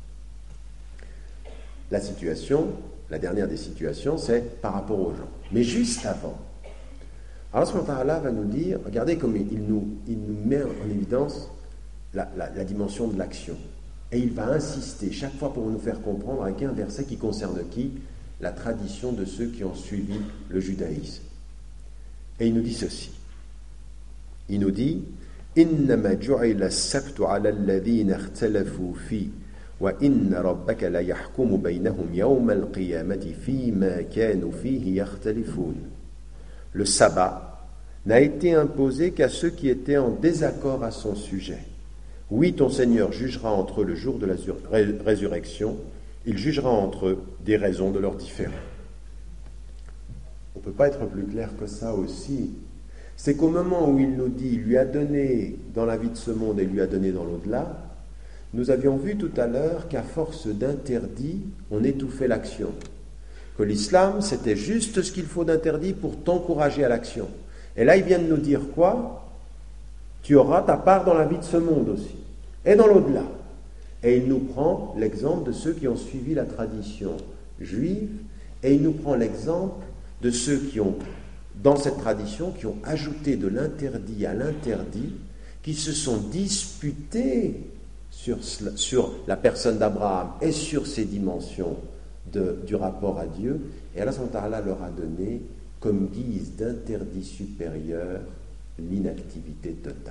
la situation, la dernière des situations, c'est par rapport aux gens. Mais juste avant, Allah subhanahu wa ta'ala va nous dire, regardez comme il nous met en évidence la dimension de l'action. Et il va insister chaque fois pour nous faire comprendre avec un verset qui concerne qui ? La tradition de ceux qui ont suivi le judaïsme. Et il nous dit ceci. Il nous dit إنما جعل السبت على الذين اختلفوا فيه وإن ربك لا يحكم بينهم يوم القيامة فيما كانوا فيه يختلفون. Le sabbat n'a été imposé qu'à ceux qui étaient en désaccord à son sujet. Oui, ton Seigneur jugera entre eux le jour de la résurrection, il jugera entre eux des raisons de leurs différends. On ne peut pas être plus clair que ça aussi. C'est qu'au moment où il nous dit, il lui a donné dans la vie de ce monde et lui a donné dans l'au-delà, nous avions vu tout à l'heure qu'à force d'interdits, on étouffait l'action. Que l'islam, c'était juste ce qu'il faut d'interdit pour t'encourager à l'action. Et là, il vient de nous dire quoi ? Tu auras ta part dans la vie de ce monde aussi, et dans l'au-delà. Et il nous prend l'exemple de ceux qui ont suivi la tradition juive, et il nous prend l'exemple de ceux qui ont, dans cette tradition, qui ont ajouté de l'interdit à l'interdit, qui se sont disputés sur la personne d'Abraham et sur ses dimensions du rapport à Dieu. Et Allah subhanahu wa ta'ala leur a donné, comme guise d'interdit supérieur, l'inactivité totale.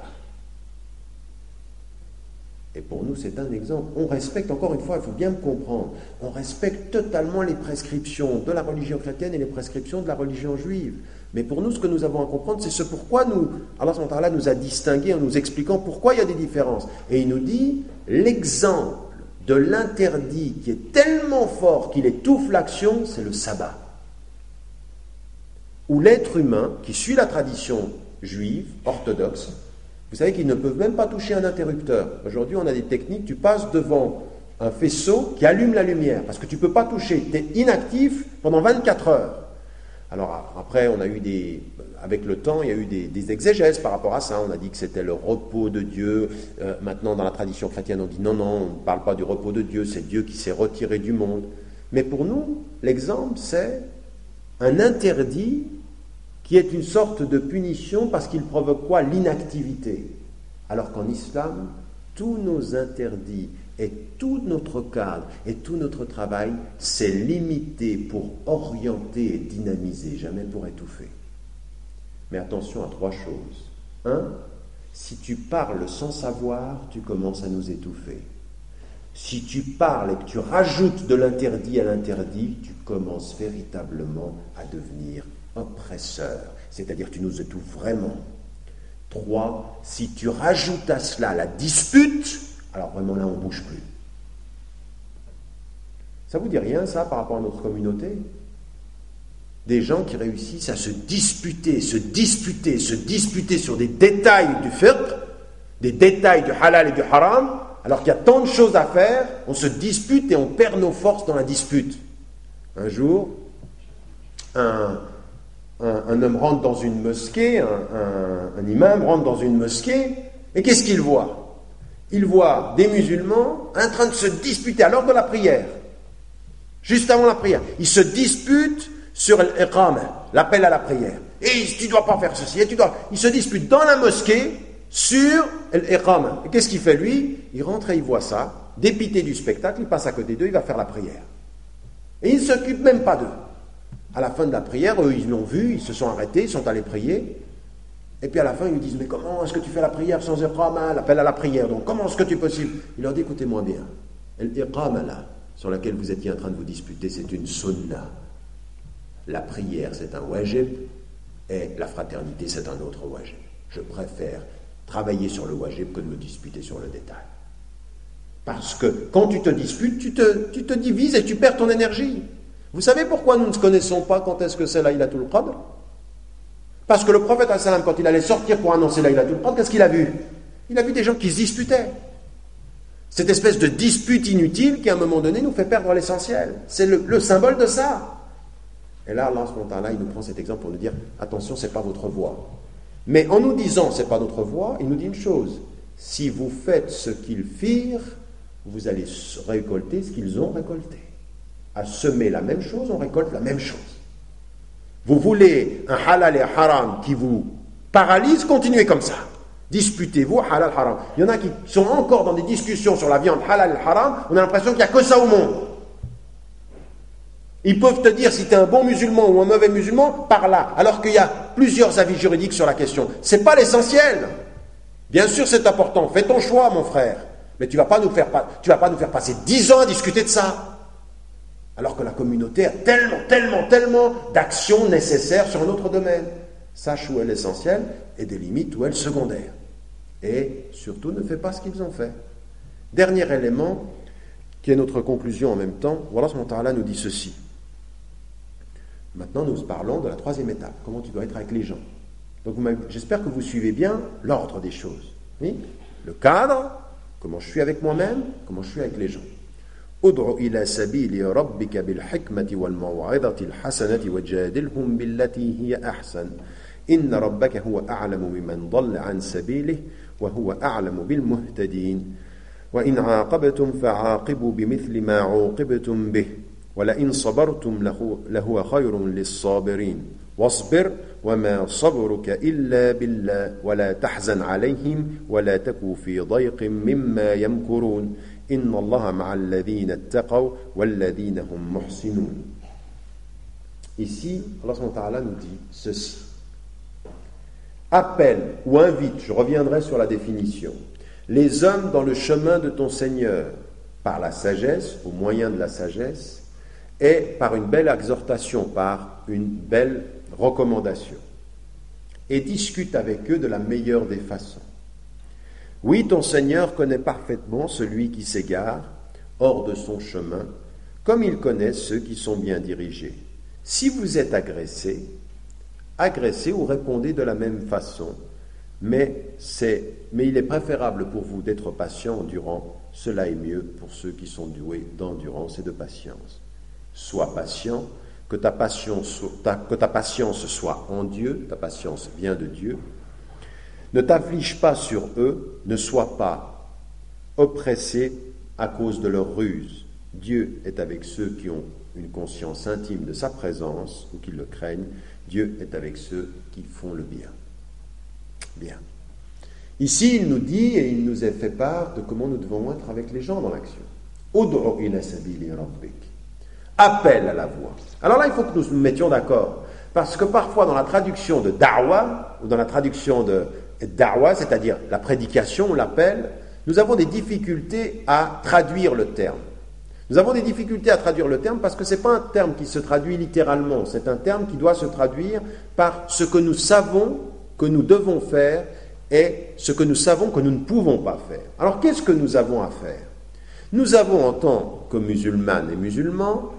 Et pour nous, c'est un exemple. On respecte, encore une fois, il faut bien me comprendre, on respecte totalement les prescriptions de la religion chrétienne et les prescriptions de la religion juive. Mais pour nous, ce que nous avons à comprendre, c'est ce pourquoi Allah subhanahu wa ta'ala nous a distingués en nous expliquant pourquoi il y a des différences. Et il nous dit, l'exemple de l'interdit qui est tellement fort qu'il étouffe l'action, c'est le sabbat. Où l'être humain, qui suit la tradition juive, orthodoxe, vous savez qu'ils ne peuvent même pas toucher un interrupteur. Aujourd'hui, on a des techniques, tu passes devant un faisceau qui allume la lumière, parce que tu ne peux pas toucher, tu es inactif pendant 24 heures. Alors après, on a eu avec le temps, il y a eu des exégèses par rapport à ça. On a dit que c'était le repos de Dieu. Maintenant, dans la tradition chrétienne, on dit non, on ne parle pas du repos de Dieu, c'est Dieu qui s'est retiré du monde. Mais pour nous, l'exemple, c'est un interdit qui est une sorte de punition parce qu'il provoque quoi ? L'inactivité. Alors qu'en islam, tous nos interdits et tout notre cadre et tout notre travail, c'est limité pour orienter et dynamiser, jamais pour étouffer. Mais attention à 3 choses. 1, si tu parles sans savoir, tu commences à nous étouffer. Si tu parles et que tu rajoutes de l'interdit à l'interdit, tu commences véritablement à devenir oppresseur, c'est-à-dire tu nous étouffes vraiment. 3, si tu rajoutes à cela la dispute, alors vraiment là on ne bouge plus. Ça vous dit rien ça par rapport à notre communauté ? Des gens qui réussissent à se disputer sur des détails du fiqh, des détails du halal et du haram, alors qu'il y a tant de choses à faire, on se dispute et on perd nos forces dans la dispute. Un jour, un homme rentre dans une mosquée, un imam rentre dans une mosquée, et qu'est-ce qu'il voit? Il voit des musulmans en train de se disputer à l'heure de la prière, juste avant la prière. Ils se disputent sur l'iqama, l'appel à la prière. Et tu ne dois pas faire ceci, Ils se disputent dans la mosquée sur l'iqama. Et qu'est-ce qu'il fait lui? Il rentre et il voit ça, dépité du spectacle, il passe à côté d'eux, il va faire la prière. Et il ne s'occupe même pas d'eux. À la fin de la prière, eux, ils l'ont vu, ils se sont arrêtés, ils sont allés prier. Et puis à la fin, ils lui disent, mais comment est-ce que tu fais la prière sans iqama, l'appel à la prière? Donc comment est-ce que tu es possible? Il leur dit, écoutez-moi bien, l'iqama là, sur laquelle vous étiez en train de vous disputer, c'est une sunna. La prière, c'est un wajib, et la fraternité, c'est un autre wajib. Je préfère travailler sur le wajib que de me disputer sur le détail. Parce que quand tu te disputes, tu te divises et tu perds ton énergie. Vous savez pourquoi nous ne connaissons pas quand est-ce que c'est Laylatul Qadr? Parce que le prophète, quand il allait sortir pour annoncer Laylatul Qadr, qu'est-ce qu'il a vu? Il a vu des gens qui se disputaient. Cette espèce de dispute inutile qui, à un moment donné, nous fait perdre l'essentiel. C'est le symbole de ça. Et là, Allah subhanahu wa ta'ala, il nous prend cet exemple pour nous dire, attention, ce n'est pas votre voie. Mais en nous disant, ce n'est pas notre voie, il nous dit une chose, si vous faites ce qu'ils firent, vous allez récolter ce qu'ils ont récolté. À semer la même chose, on récolte la même chose. Vous voulez un halal et un haram qui vous paralyse, continuez comme ça. Disputez-vous halal, haram. Il y en a qui sont encore dans des discussions sur la viande halal et haram, on a l'impression qu'il n'y a que ça au monde. Ils peuvent te dire si tu es un bon musulman ou un mauvais musulman, par là, alors qu'il y a plusieurs avis juridiques sur la question. Ce n'est pas l'essentiel. Bien sûr, c'est important. Fais ton choix, mon frère. Mais tu ne vas pas nous faire passer 10 ans à discuter de ça. Alors que la communauté a tellement d'actions nécessaires sur un autre domaine. Sache où est l'essentiel et des limites où est le secondaire. Et surtout, ne fais pas ce qu'ils ont fait. Dernier élément, qui est notre conclusion en même temps, Allah subhanahu wa ta'ala nous dit ceci. Maintenant, nous parlons de la troisième étape, comment tu dois être avec les gens. Donc, j'espère que vous suivez bien l'ordre des choses. Oui? Le cadre, comment je suis avec moi-même, comment je suis avec les gens. Ud'u ila sabili rabbika bil hikmati wal maw'izati al hasanati wajadilhum billati hiya ahsan. Inna rabbaka huwa a'lamu biman dhalla an sabilihi wa huwa a'lamu bil muhtadin. Wa in 'aqabtum fa'aqibu bimithli ma 'uqibtum bih. وَلَئِنْ صَبَرْتُمْ لَهُوَ خَيْرٌ لِلصَّابِرِينَ وَاصْبِرْ وَمَا صَبْرُكَ إِلَّا بِاللَّهِ وَلَا تَحْزَنْ عَلَيْهِمْ وَلَا تَكُ فِي ضَيْقٍ مِّمَّا يَمْكُرُونَ إِنَّ اللَّهَ مَعَ الَّذِينَ اتَّقَوْا وَالَّذِينَ هُمْ مُحْسِنُونَ. Ici, Allah subhanahu wa ta'ala nous dit ceci. Appelle ou invite, je reviendrai sur la définition, les hommes dans le chemin de ton Seigneur par la sagesse, au moyen de la sagesse, et par une belle exhortation, par une belle recommandation. Et discute avec eux de la meilleure des façons. Oui, ton Seigneur connaît parfaitement celui qui s'égare hors de son chemin, comme il connaît ceux qui sont bien dirigés. Si vous êtes agressés ou répondez de la même façon, mais il est préférable pour vous d'être patient endurant. Cela est mieux pour ceux qui sont doués d'endurance et de patience. Sois patient, que ta patience soit en Dieu, ta patience vient de Dieu. Ne t'afflige pas sur eux, ne sois pas oppressé à cause de leur ruse. Dieu est avec ceux qui ont une conscience intime de sa présence ou qui le craignent. Dieu est avec ceux qui font le bien. Bien. Ici, il nous dit et il nous est fait part de comment nous devons être avec les gens dans l'action. Ud'u ila sabili rabbik. Appel à la voix. Alors là, il faut que nous nous mettions d'accord. Parce que parfois, dans la traduction de da'wa, ou dans la traduction de da'wa, c'est-à-dire la prédication, l'appel, nous avons des difficultés à traduire le terme. Nous avons des difficultés à traduire le terme parce que ce n'est pas un terme qui se traduit littéralement. C'est un terme qui doit se traduire par ce que nous savons que nous devons faire et ce que nous savons que nous ne pouvons pas faire. Alors, qu'est-ce que nous avons à faire? Nous avons, en tant que musulmanes et musulmans,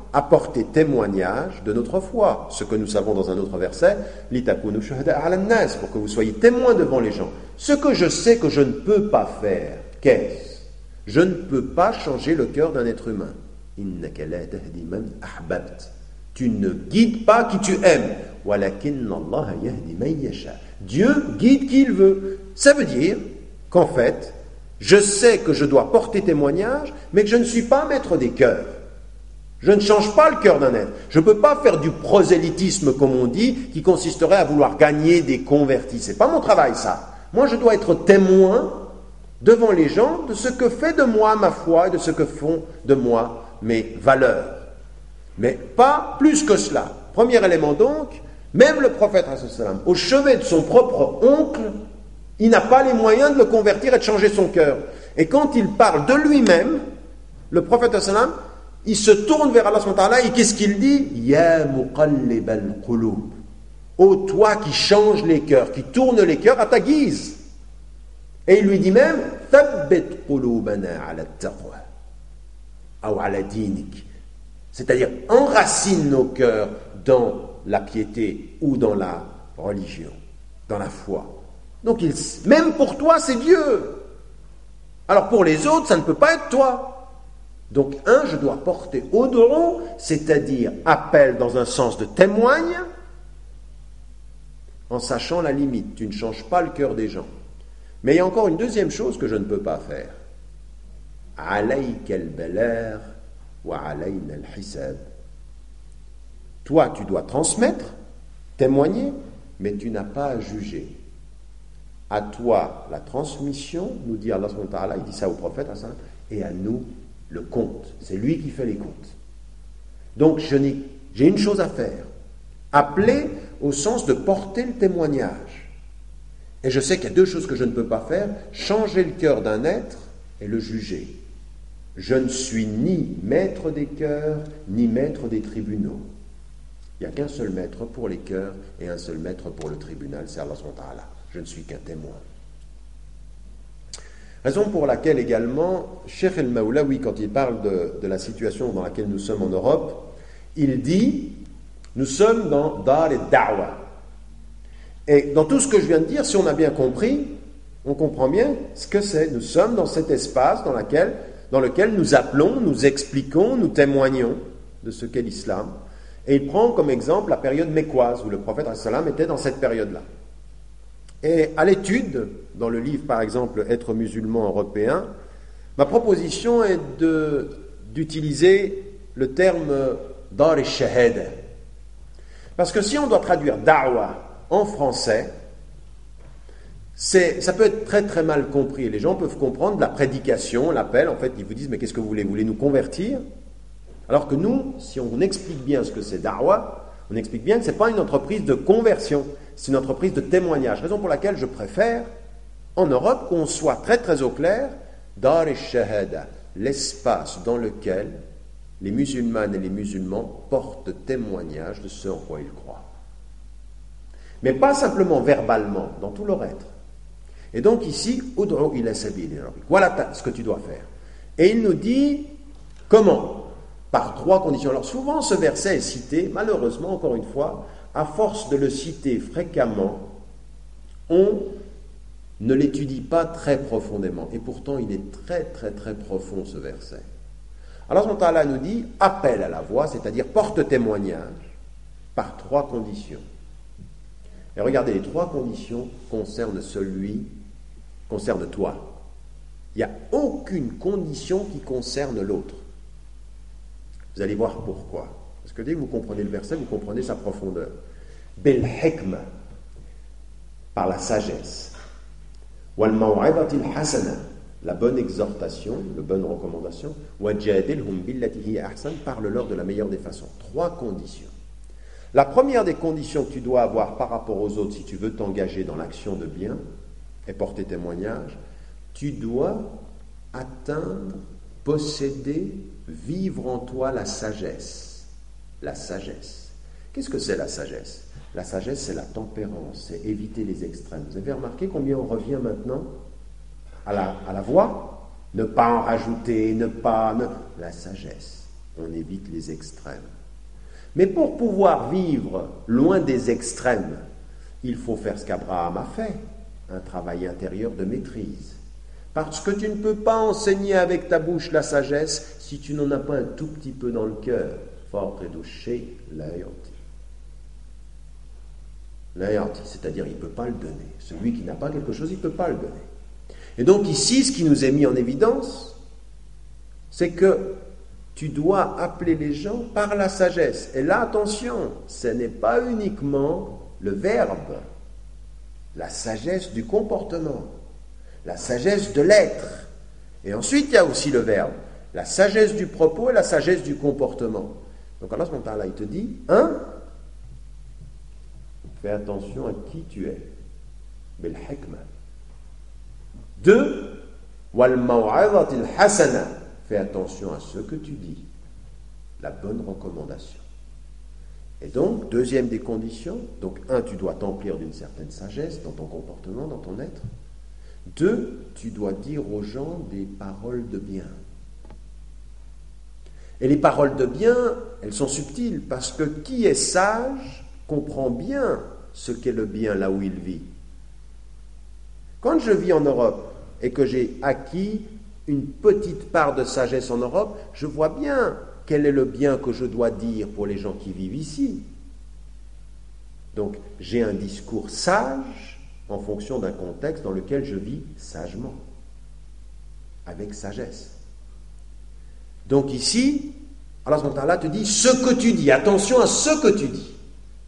apporter témoignage de notre foi. Ce que nous savons dans un autre verset, « Litakunu shuhada'a 'ala an-nas » pour que vous soyez témoins devant les gens. Ce que je sais que je ne peux pas faire, qu'est-ce ? Je ne peux pas changer le cœur d'un être humain. « Innaka la tahdi man ahbabt » Tu ne guides pas qui tu aimes. « Walakinna Allah yahdi man yasha » Dieu guide qui il veut. Ça veut dire qu'en fait, je sais que je dois porter témoignage, mais que je ne suis pas maître des cœurs. Je ne change pas le cœur d'un être. Je ne peux pas faire du prosélytisme, comme on dit, qui consisterait à vouloir gagner des convertis. Ce n'est pas mon travail, ça. Moi, je dois être témoin devant les gens de ce que fait de moi ma foi et de ce que font de moi mes valeurs. Mais pas plus que cela. Premier élément donc, même le prophète, au chevet de son propre oncle, il n'a pas les moyens de le convertir et de changer son cœur. Et quand il parle de lui-même, le prophète, il se tourne vers Allah subhanahu wa ta'ala et qu'est-ce qu'il dit ? Ya muqallib al-qulub. Ô toi qui changes les cœurs, qui tournes les cœurs à ta guise. Et il lui dit même Thabbit qulubana ala at-taqwa ou ala dinik. C'est-à-dire enracine nos cœurs dans la piété ou dans la religion, dans la foi. Donc même pour toi, c'est Dieu. Alors pour les autres, ça ne peut pas être toi. Donc, je dois porter ud'u, c'est-à-dire appel dans un sens de témoigne, en sachant la limite. Tu ne changes pas le cœur des gens. Mais il y a encore une deuxième chose que je ne peux pas faire. Alayka al-balagh wa alayna al-hisab. Toi, tu dois transmettre, témoigner, mais tu n'as pas à juger. À toi, la transmission, nous dit Allah subhanahu wa ta'ala, il dit ça au prophète, et à nous, le compte. C'est lui qui fait les comptes. Donc, j'ai une chose à faire. Appeler au sens de porter le témoignage. Et je sais qu'il y a deux choses que je ne peux pas faire. Changer le cœur d'un être et le juger. Je ne suis ni maître des cœurs, ni maître des tribunaux. Il n'y a qu'un seul maître pour les cœurs et un seul maître pour le tribunal, c'est Allah subhanahu wa ta'ala. Je ne suis qu'un témoin. Raison pour laquelle également, Cheikh El-Maoulaoui, quand il parle de la situation dans laquelle nous sommes en Europe, il dit, nous sommes dans Dar el-Da'wa. Et dans tout ce que je viens de dire, si on a bien compris, on comprend bien ce que c'est. Nous sommes dans cet espace dans lequel nous appelons, nous expliquons, nous témoignons de ce qu'est l'islam. Et il prend comme exemple la période mécoise, où le prophète était dans cette période-là. Et à l'étude, dans le livre par exemple « Être musulman européen », ma proposition est d'utiliser le terme « dar al-shahada ». Parce que si on doit traduire « da'wa » en français, ça peut être très très mal compris. Les gens peuvent comprendre la prédication, l'appel, en fait ils vous disent « mais qu'est-ce que vous voulez nous convertir ?» Alors que nous, si on explique bien ce que c'est « da'wa », on explique bien que ce n'est pas une entreprise de conversion, c'est une entreprise de témoignage. Raison pour laquelle je préfère, en Europe, qu'on soit très très au clair, Dar al-Shahada, l'espace dans lequel les musulmanes et les musulmans portent témoignage de ce en quoi ils croient. Mais pas simplement verbalement, dans tout leur être. Et donc ici, ud'u ila sabili rabbik. Voilà ce que tu dois faire. Et il nous dit comment ? Par 3 conditions. Alors souvent ce verset est cité, malheureusement encore une fois, à force de le citer fréquemment, on ne l'étudie pas très profondément. Et pourtant il est très très très profond ce verset. Alors Allah nous dit, appelle à la voix, c'est-à-dire porte témoignage, par 3 conditions. Et regardez, les 3 conditions concernent toi. Il n'y a aucune condition qui concerne l'autre. Vous allez voir pourquoi. Parce que dès que vous comprenez le verset, vous comprenez sa profondeur. Bil hikma, par la sagesse. Wal maw'idatil hasana, la bonne exhortation, la bonne recommandation. Wajadilhum billati hiya ahsan, parle-leur de la meilleure des façons. 3 conditions. La première des conditions que tu dois avoir par rapport aux autres, si tu veux t'engager dans l'action de bien et porter témoignage, tu dois atteindre, posséder, vivre en toi la sagesse. La sagesse. Qu'est-ce que c'est la sagesse ? La sagesse, c'est la tempérance, c'est éviter les extrêmes. Vous avez remarqué combien on revient maintenant à la voie ? Ne pas en rajouter, la sagesse. On évite les extrêmes. Mais pour pouvoir vivre loin des extrêmes, il faut faire ce qu'Abraham a fait, un travail intérieur de maîtrise. Parce que tu ne peux pas enseigner avec ta bouche la sagesse si tu n'en as pas un tout petit peu dans le cœur. Fort et douché, l'ayati. L'ayati, c'est-à-dire il ne peut pas le donner. Celui qui n'a pas quelque chose, il ne peut pas le donner. Et donc ici, ce qui nous est mis en évidence, c'est que tu dois appeler les gens par la sagesse. Et là, attention, ce n'est pas uniquement le verbe, la sagesse du comportement, la sagesse de l'être. Et ensuite, il y a aussi le verbe, la sagesse du propos et la sagesse du comportement. Donc Allah subhanahu wa ta'ala, il te dit, fais attention à qui tu es. Bil hikmah. 2, wal maw'idhatil hasana. Fais attention à ce que tu dis. La bonne recommandation. Et donc, deuxième des conditions, donc 1, tu dois t'emplir d'une certaine sagesse dans ton comportement, dans ton être. 2, tu dois dire aux gens des paroles de bien. Et les paroles de bien, elles sont subtiles, parce que qui est sage comprend bien ce qu'est le bien là où il vit. Quand je vis en Europe et que j'ai acquis une petite part de sagesse en Europe, je vois bien quel est le bien que je dois dire pour les gens qui vivent ici. Donc, j'ai un discours sage en fonction d'un contexte dans lequel je vis sagement, avec sagesse. Donc ici, Allah subhanahu wa ta'ala te dit ce que tu dis, attention à ce que tu dis.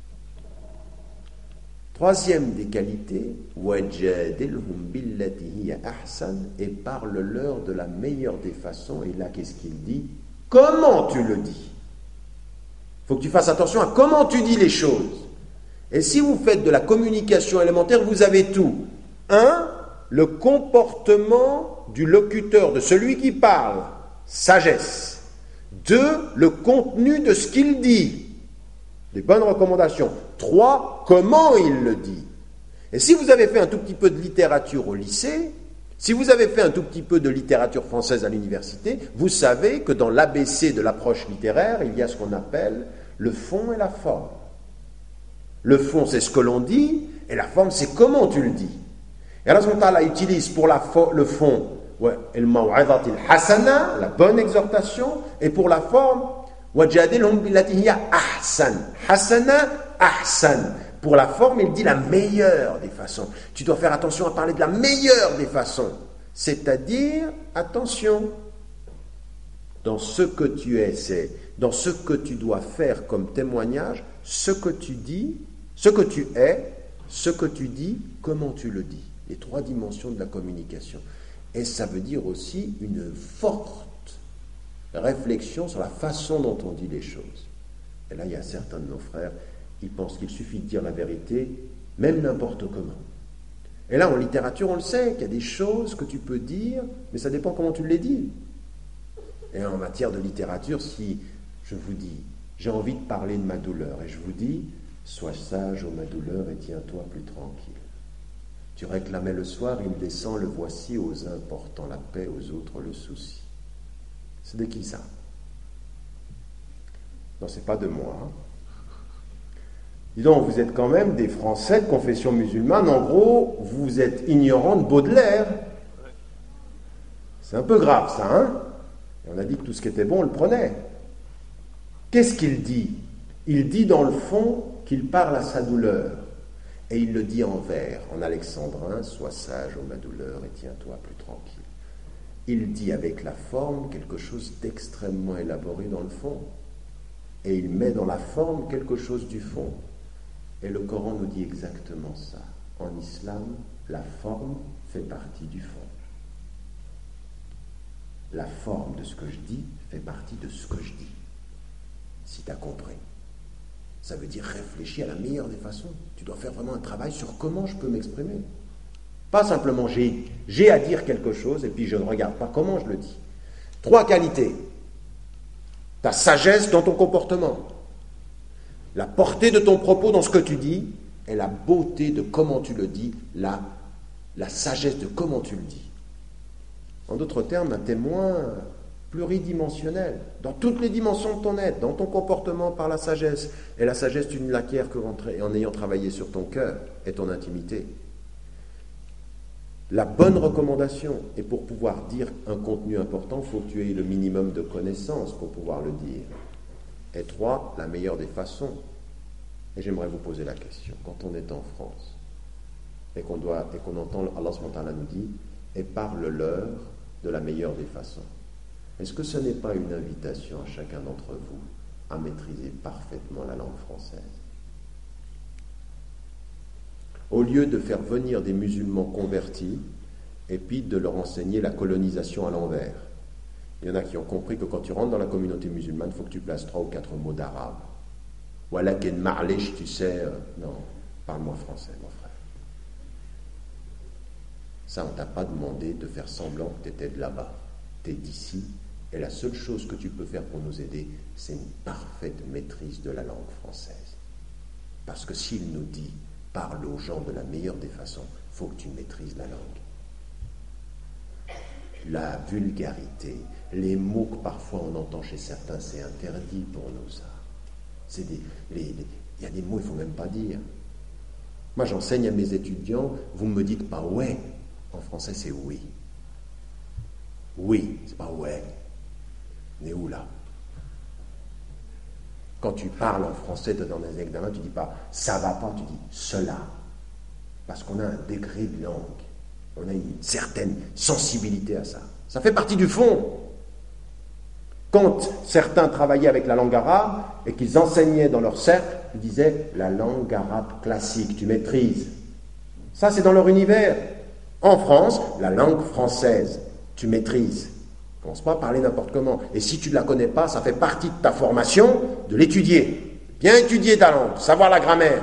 Troisième des qualités, wajadilhum billati hiya ahsan, et parle-leur de la meilleure des façons. Et là, qu'est-ce qu'il dit? Comment tu le dis? Il faut que tu fasses attention à comment tu dis les choses. Et si vous faites de la communication élémentaire, vous avez tout. 1, le comportement du locuteur, de celui qui parle, sagesse. 2, le contenu de ce qu'il dit, des bonnes recommandations. 3, comment il le dit. Et si vous avez fait un tout petit peu de littérature au lycée, si vous avez fait un tout petit peu de littérature française à l'université, vous savez que dans l'ABC de l'approche littéraire, il y a ce qu'on appelle le fond et la forme. Le fond, c'est ce que l'on dit, et la forme, c'est comment tu le dis. Et Allah subhanahu wa ta'ala utilise pour le fond, al-maw'idhatil hasana, la bonne exhortation, et pour la forme, wajadilhum billati hiya ahsan. Hasana, ahsan. Pour la forme, il dit la meilleure des façons. Tu dois faire attention à parler de la meilleure des façons. C'est-à-dire, attention, dans ce que tu es, c'est dans ce que tu dois faire comme témoignage, ce que tu dis, ce que tu es, ce que tu dis, comment tu le dis. Les 3 dimensions de la communication. Et ça veut dire aussi une forte réflexion sur la façon dont on dit les choses. Et là, il y a certains de nos frères, ils pensent qu'il suffit de dire la vérité, même n'importe comment. Et là, en littérature, on le sait, qu'il y a des choses que tu peux dire, mais ça dépend comment tu les dis. Et en matière de littérature, si je vous dis, j'ai envie de parler de ma douleur, et je vous dis, sois sage, ô ma douleur, et tiens-toi plus tranquille. Tu réclamais le soir, il descend, le voici, aux uns portant la paix, aux autres le souci. C'est de qui ça? Non, c'est pas de moi. Hein. Dis donc, vous êtes quand même des Français de confession musulmane. En gros, vous êtes ignorants de Baudelaire. C'est un peu grave, ça, hein? Et on a dit que tout ce qui était bon, on le prenait. Qu'est-ce qu'il dit? Il dit dans le fond qu'il parle à sa douleur. Et il le dit en vers, en alexandrin, sois sage, ô ma douleur, et tiens-toi plus tranquille. Il dit avec la forme quelque chose d'extrêmement élaboré dans le fond. Et il met dans la forme quelque chose du fond. Et le Coran nous dit exactement ça. En islam, la forme fait partie du fond. La forme de ce que je dis fait partie de ce que je dis. Si tu as compris. Ça veut dire réfléchir à la meilleure des façons. Tu dois faire vraiment un travail sur comment je peux m'exprimer. Pas simplement j'ai à dire quelque chose et puis je ne regarde pas comment je le dis. 3 qualités. Ta sagesse dans ton comportement, la portée de ton propos dans ce que tu dis et la beauté de comment tu le dis, la sagesse de comment tu le dis. En d'autres termes, un témoin, pluridimensionnel, dans toutes les dimensions de ton être, dans ton comportement par la sagesse. Et la sagesse, tu ne l'acquiers qu'en ayant travaillé sur ton cœur et ton intimité. La bonne recommandation, et pour pouvoir dire un contenu important, il faut que tu aies le minimum de connaissances pour pouvoir le dire. Et 3, la meilleure des façons. Et j'aimerais vous poser la question, quand on est en France, et qu'on entend Allah subhanahu wa ta'ala nous dit, et parle-leur de la meilleure des façons. Est-ce que ce n'est pas une invitation à chacun d'entre vous à maîtriser parfaitement la langue française? Au lieu de faire venir des musulmans convertis et puis de leur enseigner la colonisation à l'envers. Il y en a qui ont compris que quand tu rentres dans la communauté musulmane, il faut que tu places 3 ou 4 mots d'arabe. Voilà qu'en ma'lish, tu sais, non, parle-moi français, mon frère. Ça, on ne t'a pas demandé de faire semblant que tu étais de là-bas. Tu es d'ici, et la seule chose que tu peux faire pour nous aider, c'est une parfaite maîtrise de la langue française. Parce que s'il nous dit, parle aux gens de la meilleure des façons, il faut que tu maîtrises la langue. La vulgarité, les mots que parfois on entend chez certains, c'est interdit pour nous, ça. Il y a des mots qu'il ne faut même pas dire. Moi, j'enseigne à mes étudiants, vous ne me dites pas « ouais ». En français, c'est « oui ». Oui, c'est pas « ouais ». On est où, là? Quand tu parles en français dans des examens, tu ne dis pas « ça va pas », tu dis « cela ». Parce qu'on a un degré de langue. On a une certaine sensibilité à ça. Ça fait partie du fond. Quand certains travaillaient avec la langue arabe et qu'ils enseignaient dans leur cercle, ils disaient la langue arabe classique, tu maîtrises. Ça, c'est dans leur univers. En France, la langue française, tu maîtrises. Ne commence pas à parler n'importe comment. Et si tu ne la connais pas, ça fait partie de ta formation de l'étudier. Bien étudier ta langue, savoir la grammaire.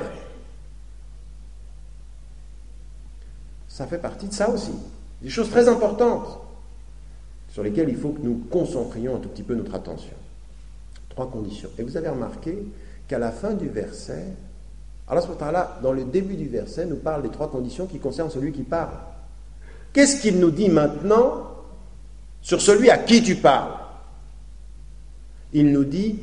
Ça fait partie de ça aussi. Des choses très importantes sur lesquelles il faut que nous concentrions un tout petit peu notre attention. 3 conditions. Et vous avez remarqué qu'à la fin du verset, Allah subhanahu wa ta'ala, dans le début du verset, nous parle des 3 conditions qui concernent celui qui parle. Qu'est-ce qu'il nous dit maintenant sur celui à qui tu parles? Il nous dit,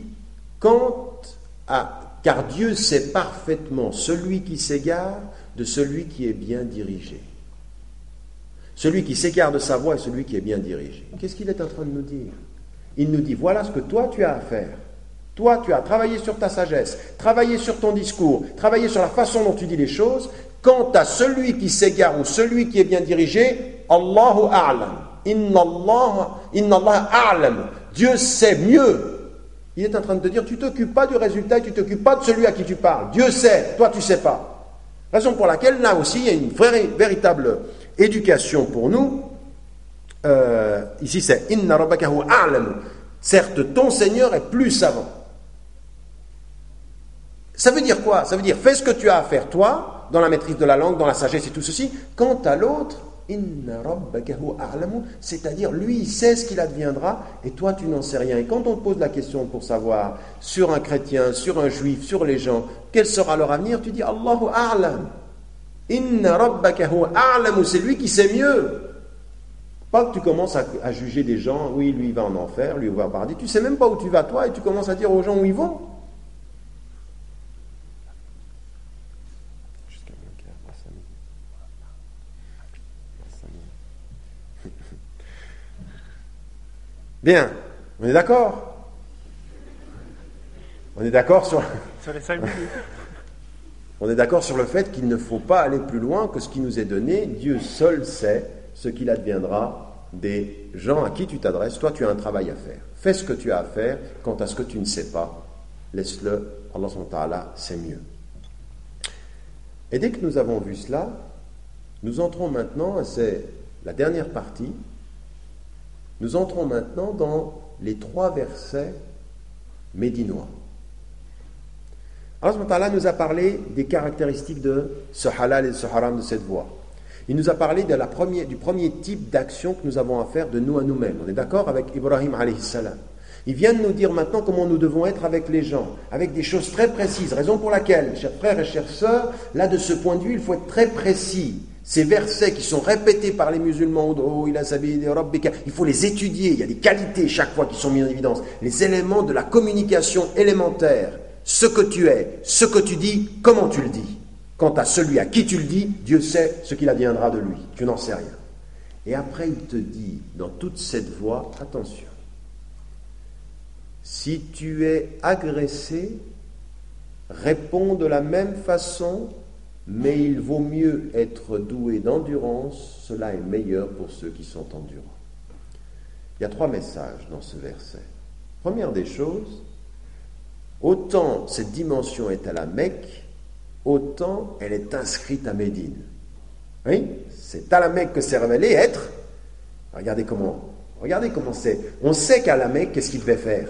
car Dieu sait parfaitement celui qui s'égare de celui qui est bien dirigé. Celui qui s'égare de sa voie et celui qui est bien dirigé. Qu'est-ce qu'il est en train de nous dire? Il nous dit, voilà ce que toi tu as à faire. Toi, tu as travaillé sur ta sagesse, travaillé sur ton discours, travaillé sur la façon dont tu dis les choses. Quant à celui qui s'égare ou celui qui est bien dirigé, Allahu a'lam. Inna Allah a'lam. Dieu sait mieux. Il est en train de te dire, tu ne t'occupes pas du résultat, tu ne t'occupes pas de celui à qui tu parles. Dieu sait, toi tu ne sais pas. Raison pour laquelle, là aussi, il y a une véritable éducation pour nous. Ici, c'est Inna rabbaka huwa a'lam. Certes, ton Seigneur est plus savant. Ça veut dire quoi? Ça veut dire, fais ce que tu as à faire, toi, dans la maîtrise de la langue, dans la sagesse et tout ceci. Quant à l'autre, Inna rabbaka huwa a'lam, c'est-à-dire, lui, il sait ce qu'il adviendra, et toi, tu n'en sais rien. Et quand on te pose la question pour savoir, sur un chrétien, sur un juif, sur les gens, quel sera leur avenir, tu dis, Allahu a'lam. Inna rabbaka huwa a'lam, c'est lui qui sait mieux. Pas que tu commences à juger des gens, oui, lui, il va en enfer, lui, il va au paradis. Tu sais même pas où tu vas, toi, et tu commences à dire aux gens où ils vont. Bien, on est d'accord? On est d'accord sur les 5 minutes. On est d'accord sur le fait qu'il ne faut pas aller plus loin que ce qui nous est donné. Dieu seul sait ce qu'il adviendra des gens à qui tu t'adresses. Toi, tu as un travail à faire. Fais ce que tu as à faire. Quant à ce que tu ne sais pas, laisse-le. Allah subhanahu wa ta'ala, c'est mieux. Et dès que nous avons vu cela, nous entrons maintenant, c'est la dernière partie, nous entrons maintenant dans les 3 versets médinois. Allah subhanahu wa ta'ala nous a parlé des caractéristiques de ce halal et de ce haram, de cette voie. Il nous a parlé du premier type d'action que nous avons à faire de nous à nous-mêmes. On est d'accord avec Ibrahim alayhi salam. Il vient de nous dire maintenant comment nous devons être avec les gens, avec des choses très précises. Raison pour laquelle, chers frères et chères sœurs, là de ce point de vue, il faut être très précis Ces versets qui sont répétés par les musulmans, il faut les étudier, il y a des qualités chaque fois qui sont mises en évidence, les éléments de la communication élémentaire, ce que tu es, ce que tu dis, comment tu le dis. Quant à celui à qui tu le dis, Dieu sait ce qu'il adviendra de lui, tu n'en sais rien. Et après il te dit, dans toute cette voie, attention, si tu es agressé, réponds de la même façon, mais il vaut mieux être doué d'endurance, cela est meilleur pour ceux qui sont endurants. Il y a 3 messages dans ce verset. Première des choses, autant cette dimension est à la Mecque, autant elle est inscrite à Médine. Oui, c'est à la Mecque que c'est révélé être. Regardez comment c'est. On sait qu'à la Mecque, qu'est-ce qu'il devait faire?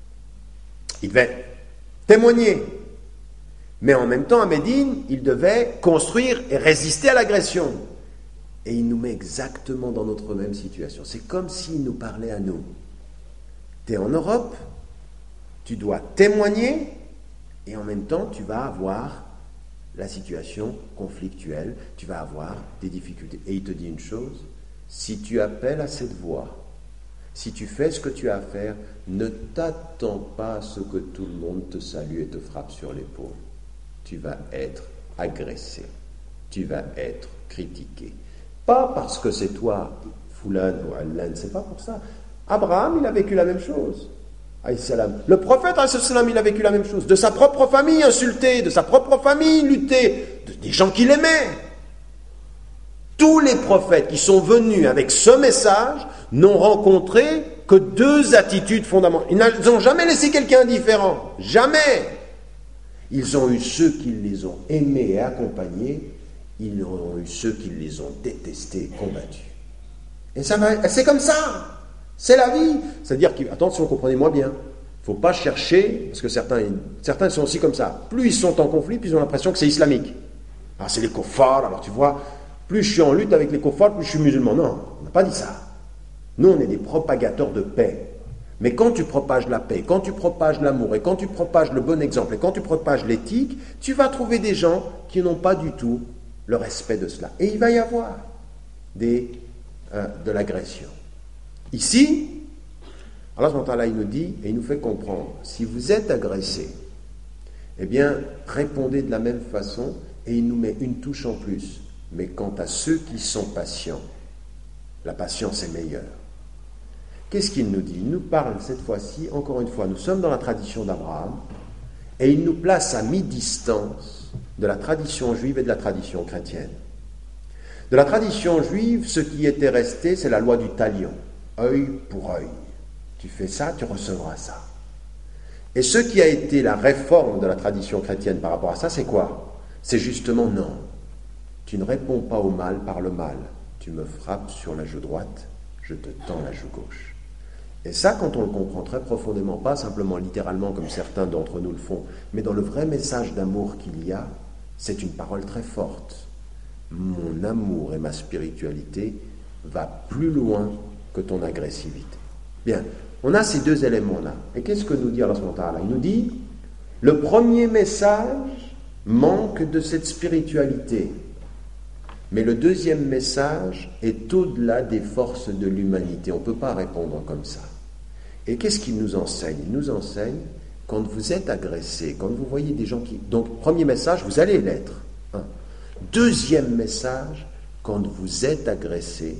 Il devait témoigner. Mais en même temps, à Médine, il devait construire et résister à l'agression. Et il nous met exactement dans notre même situation. C'est comme s'il nous parlait à nous. Tu es en Europe, tu dois témoigner, et en même temps, tu vas avoir la situation conflictuelle, tu vas avoir des difficultés. Et il te dit une chose, si tu appelles à cette voie, si tu fais ce que tu as à faire, ne t'attends pas à ce que tout le monde te salue et te frappe sur l'épaule. Tu vas être agressé, tu vas être critiqué. Pas parce que c'est toi, Fulan ou Allan, c'est pas pour ça. Abraham, il a vécu la même chose. Le prophète, il a vécu la même chose. De sa propre famille insulté, de sa propre famille lutté, des gens qu'il aimait. Tous les prophètes qui sont venus avec ce message n'ont rencontré que 2 attitudes fondamentales. Ils n'ont jamais laissé quelqu'un indifférent. Jamais. Ils ont eu ceux qui les ont aimés et accompagnés, ils ont eu ceux qui les ont détestés et combattus. Et c'est comme ça, c'est la vie. C'est-à-dire attention, comprenez-moi bien, il ne faut pas chercher, parce que certains sont aussi comme ça. Plus ils sont en conflit, plus ils ont l'impression que c'est islamique. Ah, c'est les koffars, alors tu vois, plus je suis en lutte avec les koffars, plus je suis musulman. Non, on n'a pas dit ça. Nous, on est des propagateurs de paix. Mais quand tu propages la paix, quand tu propages l'amour, et quand tu propages le bon exemple, et quand tu propages l'éthique, tu vas trouver des gens qui n'ont pas du tout le respect de cela. Et il va y avoir de l'agression. Ici, Allah subhanahu wa ta'ala, il nous dit, et il nous fait comprendre, si vous êtes agressé, eh bien, répondez de la même façon, et il nous met une touche en plus. Mais quant à ceux qui sont patients, la patience est meilleure. Qu'est-ce qu'il nous dit? Il nous parle cette fois-ci, encore une fois, nous sommes dans la tradition d'Abraham, et il nous place à mi-distance de la tradition juive et de la tradition chrétienne. De la tradition juive, ce qui était resté, c'est la loi du talion, œil pour œil. Tu fais ça, tu recevras ça. Et ce qui a été la réforme de la tradition chrétienne par rapport à ça, c'est quoi? C'est justement non. Tu ne réponds pas au mal par le mal. Tu me frappes sur la joue droite, je te tends la joue gauche. Et ça, quand on le comprend très profondément, pas simplement littéralement comme certains d'entre nous le font, mais dans le vrai message d'amour qu'il y a, c'est une parole très forte. Mon amour et ma spiritualité va plus loin que ton agressivité. Bien, on a ces 2 éléments-là. Et qu'est-ce que nous dit Allah subhanahu wa ta'ala? Il nous dit, le premier message manque de cette spiritualité. Mais le deuxième message est au-delà des forces de l'humanité. On ne peut pas répondre comme ça. Et qu'est-ce qu'il nous enseigne? Il nous enseigne, quand vous êtes agressé, quand vous voyez des gens qui... Donc, premier message, vous allez l'être. Deuxième message, quand vous êtes agressé,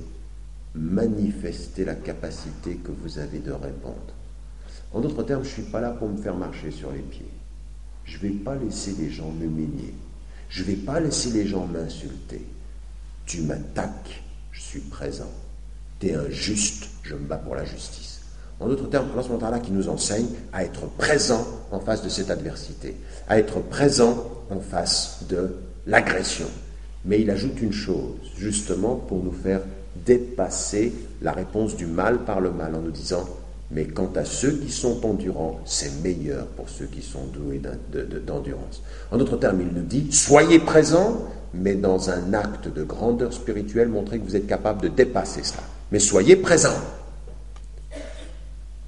manifestez la capacité que vous avez de répondre. En d'autres termes, je ne suis pas là pour me faire marcher sur les pieds. Je ne vais pas laisser les gens m'humilier. Je ne vais pas laisser les gens m'insulter. Tu m'attaques, je suis présent. Tu es injuste, je me bats pour la justice. En d'autres termes, Allah subhanahu wa ta'ala qui nous enseigne à être présent en face de cette adversité, à être présent en face de l'agression. Mais il ajoute une chose, justement pour nous faire dépasser la réponse du mal par le mal, en nous disant, mais quant à ceux qui sont endurants, c'est meilleur pour ceux qui sont doués d'endurance. En d'autres termes, il nous dit, soyez présents, mais dans un acte de grandeur spirituelle, montrez que vous êtes capable de dépasser cela. Mais soyez présents.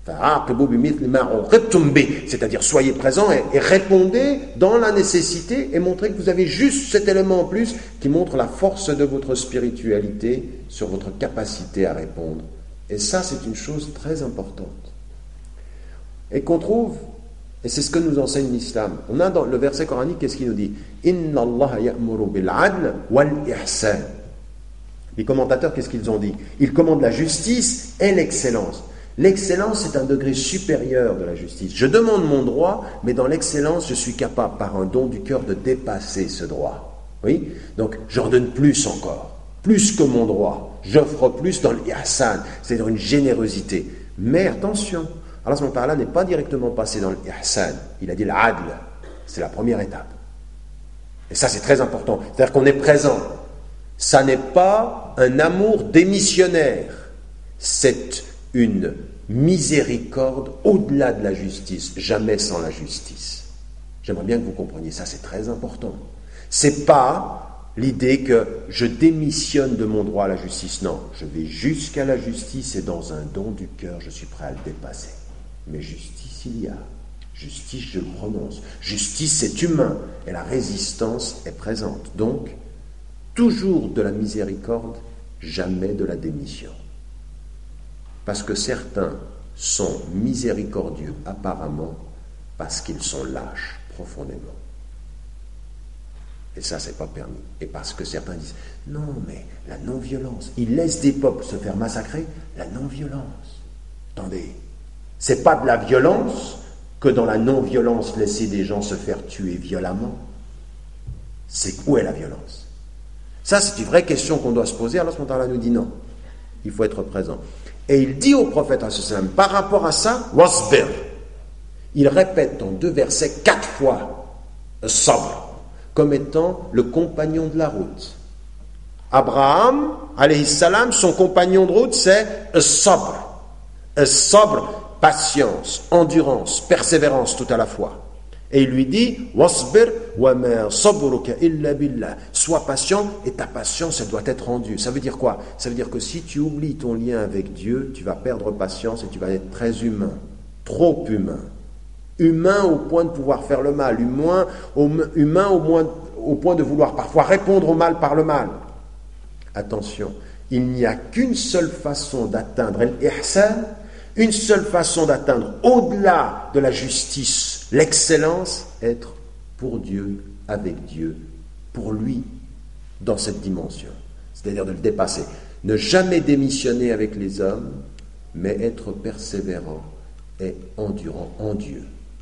C'est-à-dire, soyez présents et répondez dans la nécessité et montrez que vous avez juste cet élément en plus qui montre la force de votre spiritualité sur votre capacité à répondre. Et ça, c'est une chose très importante. Et qu'on trouve, et c'est ce que nous enseigne l'islam. On a dans le verset coranique, qu'est-ce qu'il nous dit ? Inna Allah ya'muru bil 'adl wal ihsan. Les commentateurs, qu'est-ce qu'ils ont dit ? Ils commandent la justice et l'excellence. L'excellence est un degré supérieur de la justice. Je demande mon droit, mais dans l'excellence, je suis capable, par un don du cœur, de dépasser ce droit. Oui ? Donc, j'en donne plus encore, plus que mon droit. J'offre plus dans l'ihsan, c'est-à-dire une générosité. Mais attention, Allah subhanahu wa ta'ala n'est pas directement passé dans l'ihsan. Il a dit l'adl, c'est la première étape. Et ça, c'est très important. C'est-à-dire qu'on est présent. Ça n'est pas un amour démissionnaire. C'est une miséricorde au-delà de la justice, jamais sans la justice. J'aimerais bien que vous compreniez ça, c'est très important. C'est pas l'idée que je démissionne de mon droit à la justice, non. Je vais jusqu'à la justice et dans un don du cœur, je suis prêt à le dépasser. Mais justice, il y a. Justice, je le prononce. Justice, c'est humain et la résistance est présente. Donc, toujours de la miséricorde, jamais de la démission. Parce que certains sont miséricordieux apparemment parce qu'ils sont lâches profondément. Et ça, c'est pas permis. Et parce que certains disent, non, mais la non-violence, ils laissent des peuples se faire massacrer, la non-violence. Attendez, c'est pas de la violence que dans la non-violence laisser des gens se faire tuer violemment. C'est où est la violence ? Ça, c'est une vraie question qu'on doit se poser. Allah subhanahu wa ta'ala nous dit non, il faut être présent. Et il dit au prophète par rapport à ça, wasbir. Il répète dans 2 versets 4 fois sabr, comme étant le compagnon de la route. Abraham, alayhi salam, son compagnon de route, c'est sabr. Sabr, patience, endurance, persévérance tout à la fois. Et il lui dit, wasbir wa ma sabruka illa billah. Sois patient et ta patience, elle doit être en Dieu. Ça veut dire quoi ? Ça veut dire que si tu oublies ton lien avec Dieu, tu vas perdre patience et tu vas être très humain, trop humain. Humain au point de pouvoir faire le mal, humain au point de vouloir parfois répondre au mal par le mal. Attention, il n'y a qu'une seule façon d'atteindre l'ihsan, une seule façon d'atteindre au-delà de la justice, l'excellence, être pour Dieu, avec Dieu, pour lui, dans cette dimension. C'est-à-dire de le dépasser. Ne jamais démissionner avec les hommes, mais être persévérant et endurant en Dieu.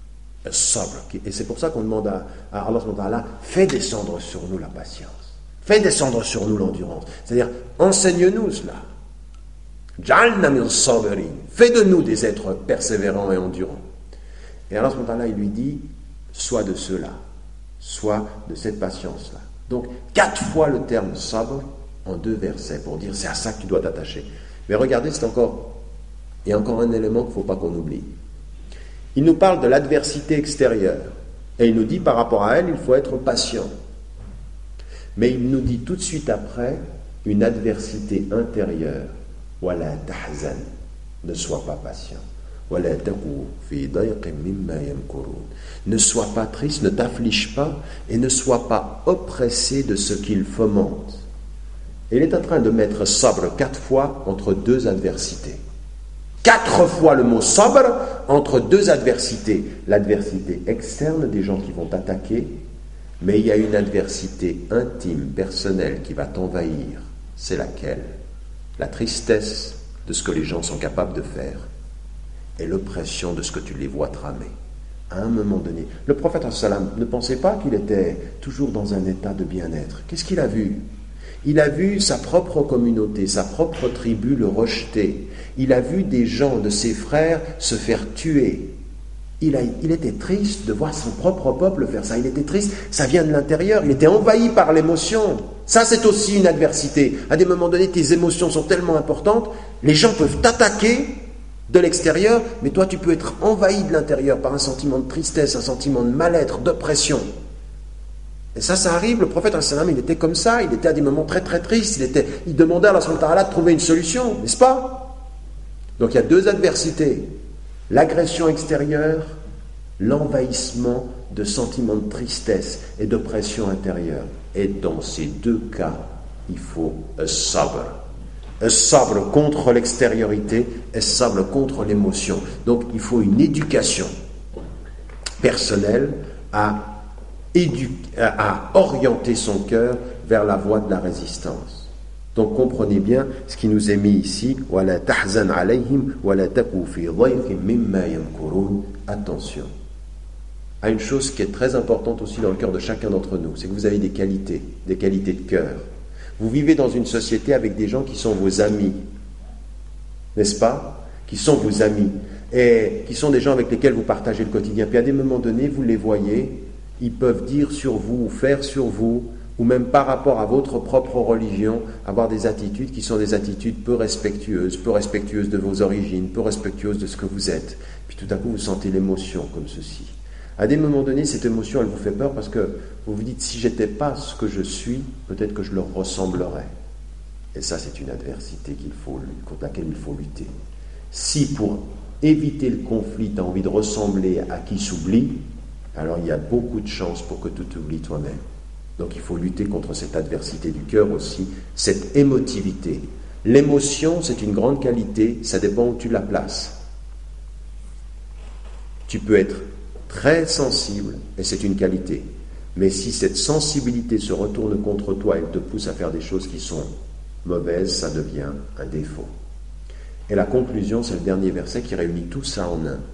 Et c'est pour ça qu'on demande à Allah subhanahu wa ta'ala, fais descendre sur nous la patience. Fais descendre sur nous l'endurance. C'est-à-dire, enseigne-nous cela. Ja'alna min sabirin. Fais de nous des êtres persévérants et endurants. Et Allah subhanahu wa ta'ala, il lui dit, sois de cela, sois de cette patience-là. Donc, 4 fois le terme sabr en 2 versets pour dire c'est à ça que tu dois t'attacher. Mais regardez, il y a encore un élément qu'il ne faut pas qu'on oublie. Il nous parle de l'adversité extérieure et il nous dit par rapport à elle, il faut être patient. Mais il nous dit tout de suite après une adversité intérieure. Wala tahzan, ne sois pas patient. Wala taqu fi dayqin mimma yamkurun. Ne sois pas triste, ne t'afflige pas et ne sois pas oppressé de ce qu'ils fomentent. Et il est en train de mettre sabr 4 fois entre 2 adversités. 4 fois le mot sabr entre 2 adversités. L'adversité externe des gens qui vont t'attaquer, mais il y a une adversité intime, personnelle qui va t'envahir. C'est laquelle ? La tristesse de ce que les gens sont capables de faire et l'oppression de ce que tu les vois tramer. À un moment donné, le prophète sallam ne pensait pas qu'il était toujours dans un état de bien-être. Qu'est-ce qu'il a vu ? Il a vu sa propre communauté, sa propre tribu le rejeter. Il a vu des gens de ses frères se faire tuer. Il était triste de voir son propre peuple faire ça. Il était triste, ça vient de l'intérieur. Il était envahi par l'émotion. Ça, c'est aussi une adversité. À des moments donnés, tes émotions sont tellement importantes, les gens peuvent t'attaquer de l'extérieur, mais toi, tu peux être envahi de l'intérieur par un sentiment de tristesse, un sentiment de mal-être, d'oppression. Et ça arrive. Le prophète, il était comme ça. Il était à des moments très, très tristes. Il demandait à Allah subhanahu wa ta'ala de trouver une solution, n'est-ce pas ? Donc, il y a 2 adversités. L'agression extérieure, l'envahissement de sentiments de tristesse et d'oppression intérieure. Et dans ces deux cas, il faut sabr. Sabr contre l'extériorité et sabr contre l'émotion. Donc il faut une éducation personnelle à orienter son cœur vers la voie de la résistance. Donc comprenez bien ce qui nous est mis ici. وَلَا تَحْزَنْ عَلَيْهِمْ وَلَا تَكُوا فِي ضَيْقٍ مِمَّا يَمْكُرُونَ. Attention à une chose qui est très importante aussi dans le cœur de chacun d'entre nous, c'est que vous avez des qualités de cœur. Vous vivez dans une société avec des gens qui sont vos amis, n'est-ce pas? Qui sont vos amis et qui sont des gens avec lesquels vous partagez le quotidien. Puis à des moments donnés, vous les voyez, ils peuvent dire sur vous, ou faire sur vous, ou même par rapport à votre propre religion, avoir des attitudes qui sont des attitudes peu respectueuses de vos origines, peu respectueuses de ce que vous êtes. Puis tout à coup, vous sentez l'émotion comme ceci. À des moments donnés, cette émotion, elle vous fait peur parce que vous vous dites, si je n'étais pas ce que je suis, peut-être que je leur ressemblerais. Et ça, c'est une adversité contre laquelle il faut lutter. Si pour éviter le conflit, tu as envie de ressembler à qui s'oublie, alors il y a beaucoup de chances pour que tu t'oublies toi-même. Donc il faut lutter contre cette adversité du cœur aussi, cette émotivité. L'émotion, c'est une grande qualité, ça dépend où tu la places. Tu peux être très sensible, et c'est une qualité. Mais si cette sensibilité se retourne contre toi et te pousse à faire des choses qui sont mauvaises, ça devient un défaut. Et la conclusion, c'est le dernier verset qui réunit tout ça en un.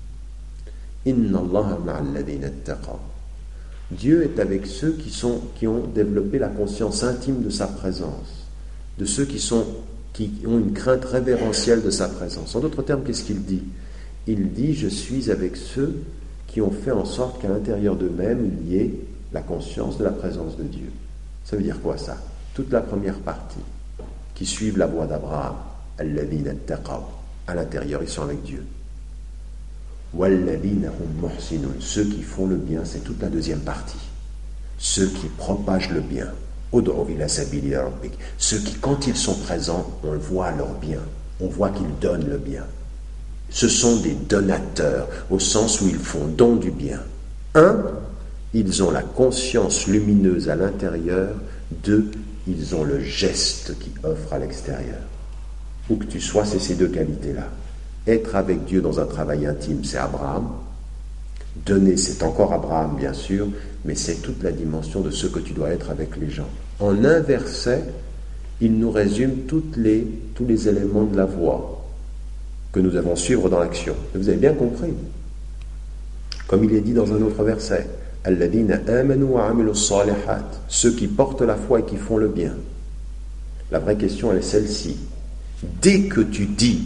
Inna Allaha ma'al ladhina ittaqaw. Dieu est avec ceux qui ont développé la conscience intime de sa présence, de ceux qui ont une crainte révérentielle de sa présence. En d'autres termes, qu'est-ce qu'il dit? Il dit, je suis avec ceux qui ont fait en sorte qu'à l'intérieur d'eux-mêmes, il y ait la conscience de la présence de Dieu. Ça veut dire quoi ça? Toute la première partie, qui suivent la voie d'Abraham, alladhina ittaqaw, à l'intérieur, ils sont avec Dieu. Walladhina hum muhsinun, ceux qui font le bien, c'est toute la deuxième partie. Ceux qui propagent le bien. Ud'u ila sabili rabbik, ceux qui, quand ils sont présents, on voit leur bien, on voit qu'ils donnent le bien. Ce sont des donateurs, au sens où ils font don du bien. 1, ils ont la conscience lumineuse à l'intérieur. 2, ils ont le geste qui offre à l'extérieur. Où que tu sois, c'est ces deux qualités-là. Être avec Dieu dans un travail intime, c'est Abraham. Donner, c'est encore Abraham, bien sûr, mais c'est toute la dimension de ce que tu dois être avec les gens. En un verset, il nous résume tous les éléments de la voie que nous devons suivre dans l'action. Et vous avez bien compris. Comme il est dit dans un autre verset, « Alladhina amanu wa amilu s-salihat » ceux qui portent la foi et qui font le bien. La vraie question, elle est celle-ci. Dès que tu dis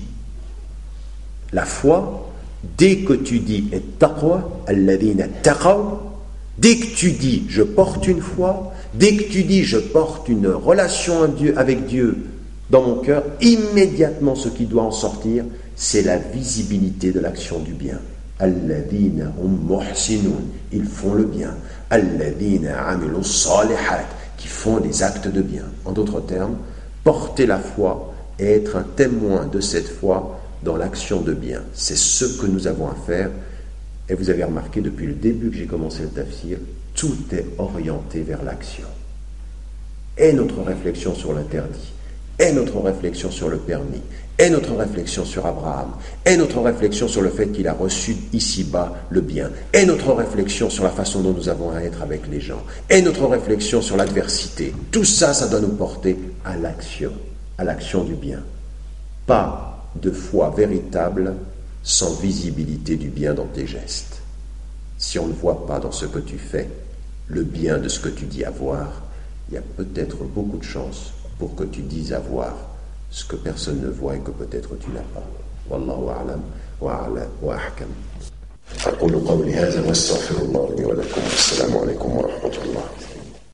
la foi, dès que tu dis « taqwa » alladhina taqaw, dès que tu dis « je porte une foi », dès que tu dis « je porte une relation avec Dieu dans mon cœur », immédiatement ce qui doit en sortir, c'est la visibilité de l'action du bien. Alladhina hum muhsinun, ils font le bien. Alladhina amilu s-salihat, qui font des actes de bien. En d'autres termes, porter la foi et être un témoin de cette foi dans l'action de bien. C'est ce que nous avons à faire. Et vous avez remarqué depuis le début que j'ai commencé le tafsir, tout est orienté vers l'action. Et notre réflexion sur l'interdit, et notre réflexion sur le permis, et notre réflexion sur Abraham, et notre réflexion sur le fait qu'il a reçu ici-bas le bien, et notre réflexion sur la façon dont nous avons à être avec les gens, et notre réflexion sur l'adversité. Tout ça, ça doit nous porter à l'action du bien. Pas de foi véritable sans visibilité du bien dans tes gestes. Si on ne voit pas dans ce que tu fais le bien de ce que tu dis avoir, il y a peut-être beaucoup de chances pour que tu dises avoir ce que personne ne voit et que peut-être tu n'as pas. Wallahu a'lam wa ahkam. أقول قولي هذا واستغفر الله لي ولكم والسلام عليكم ورحمة الله.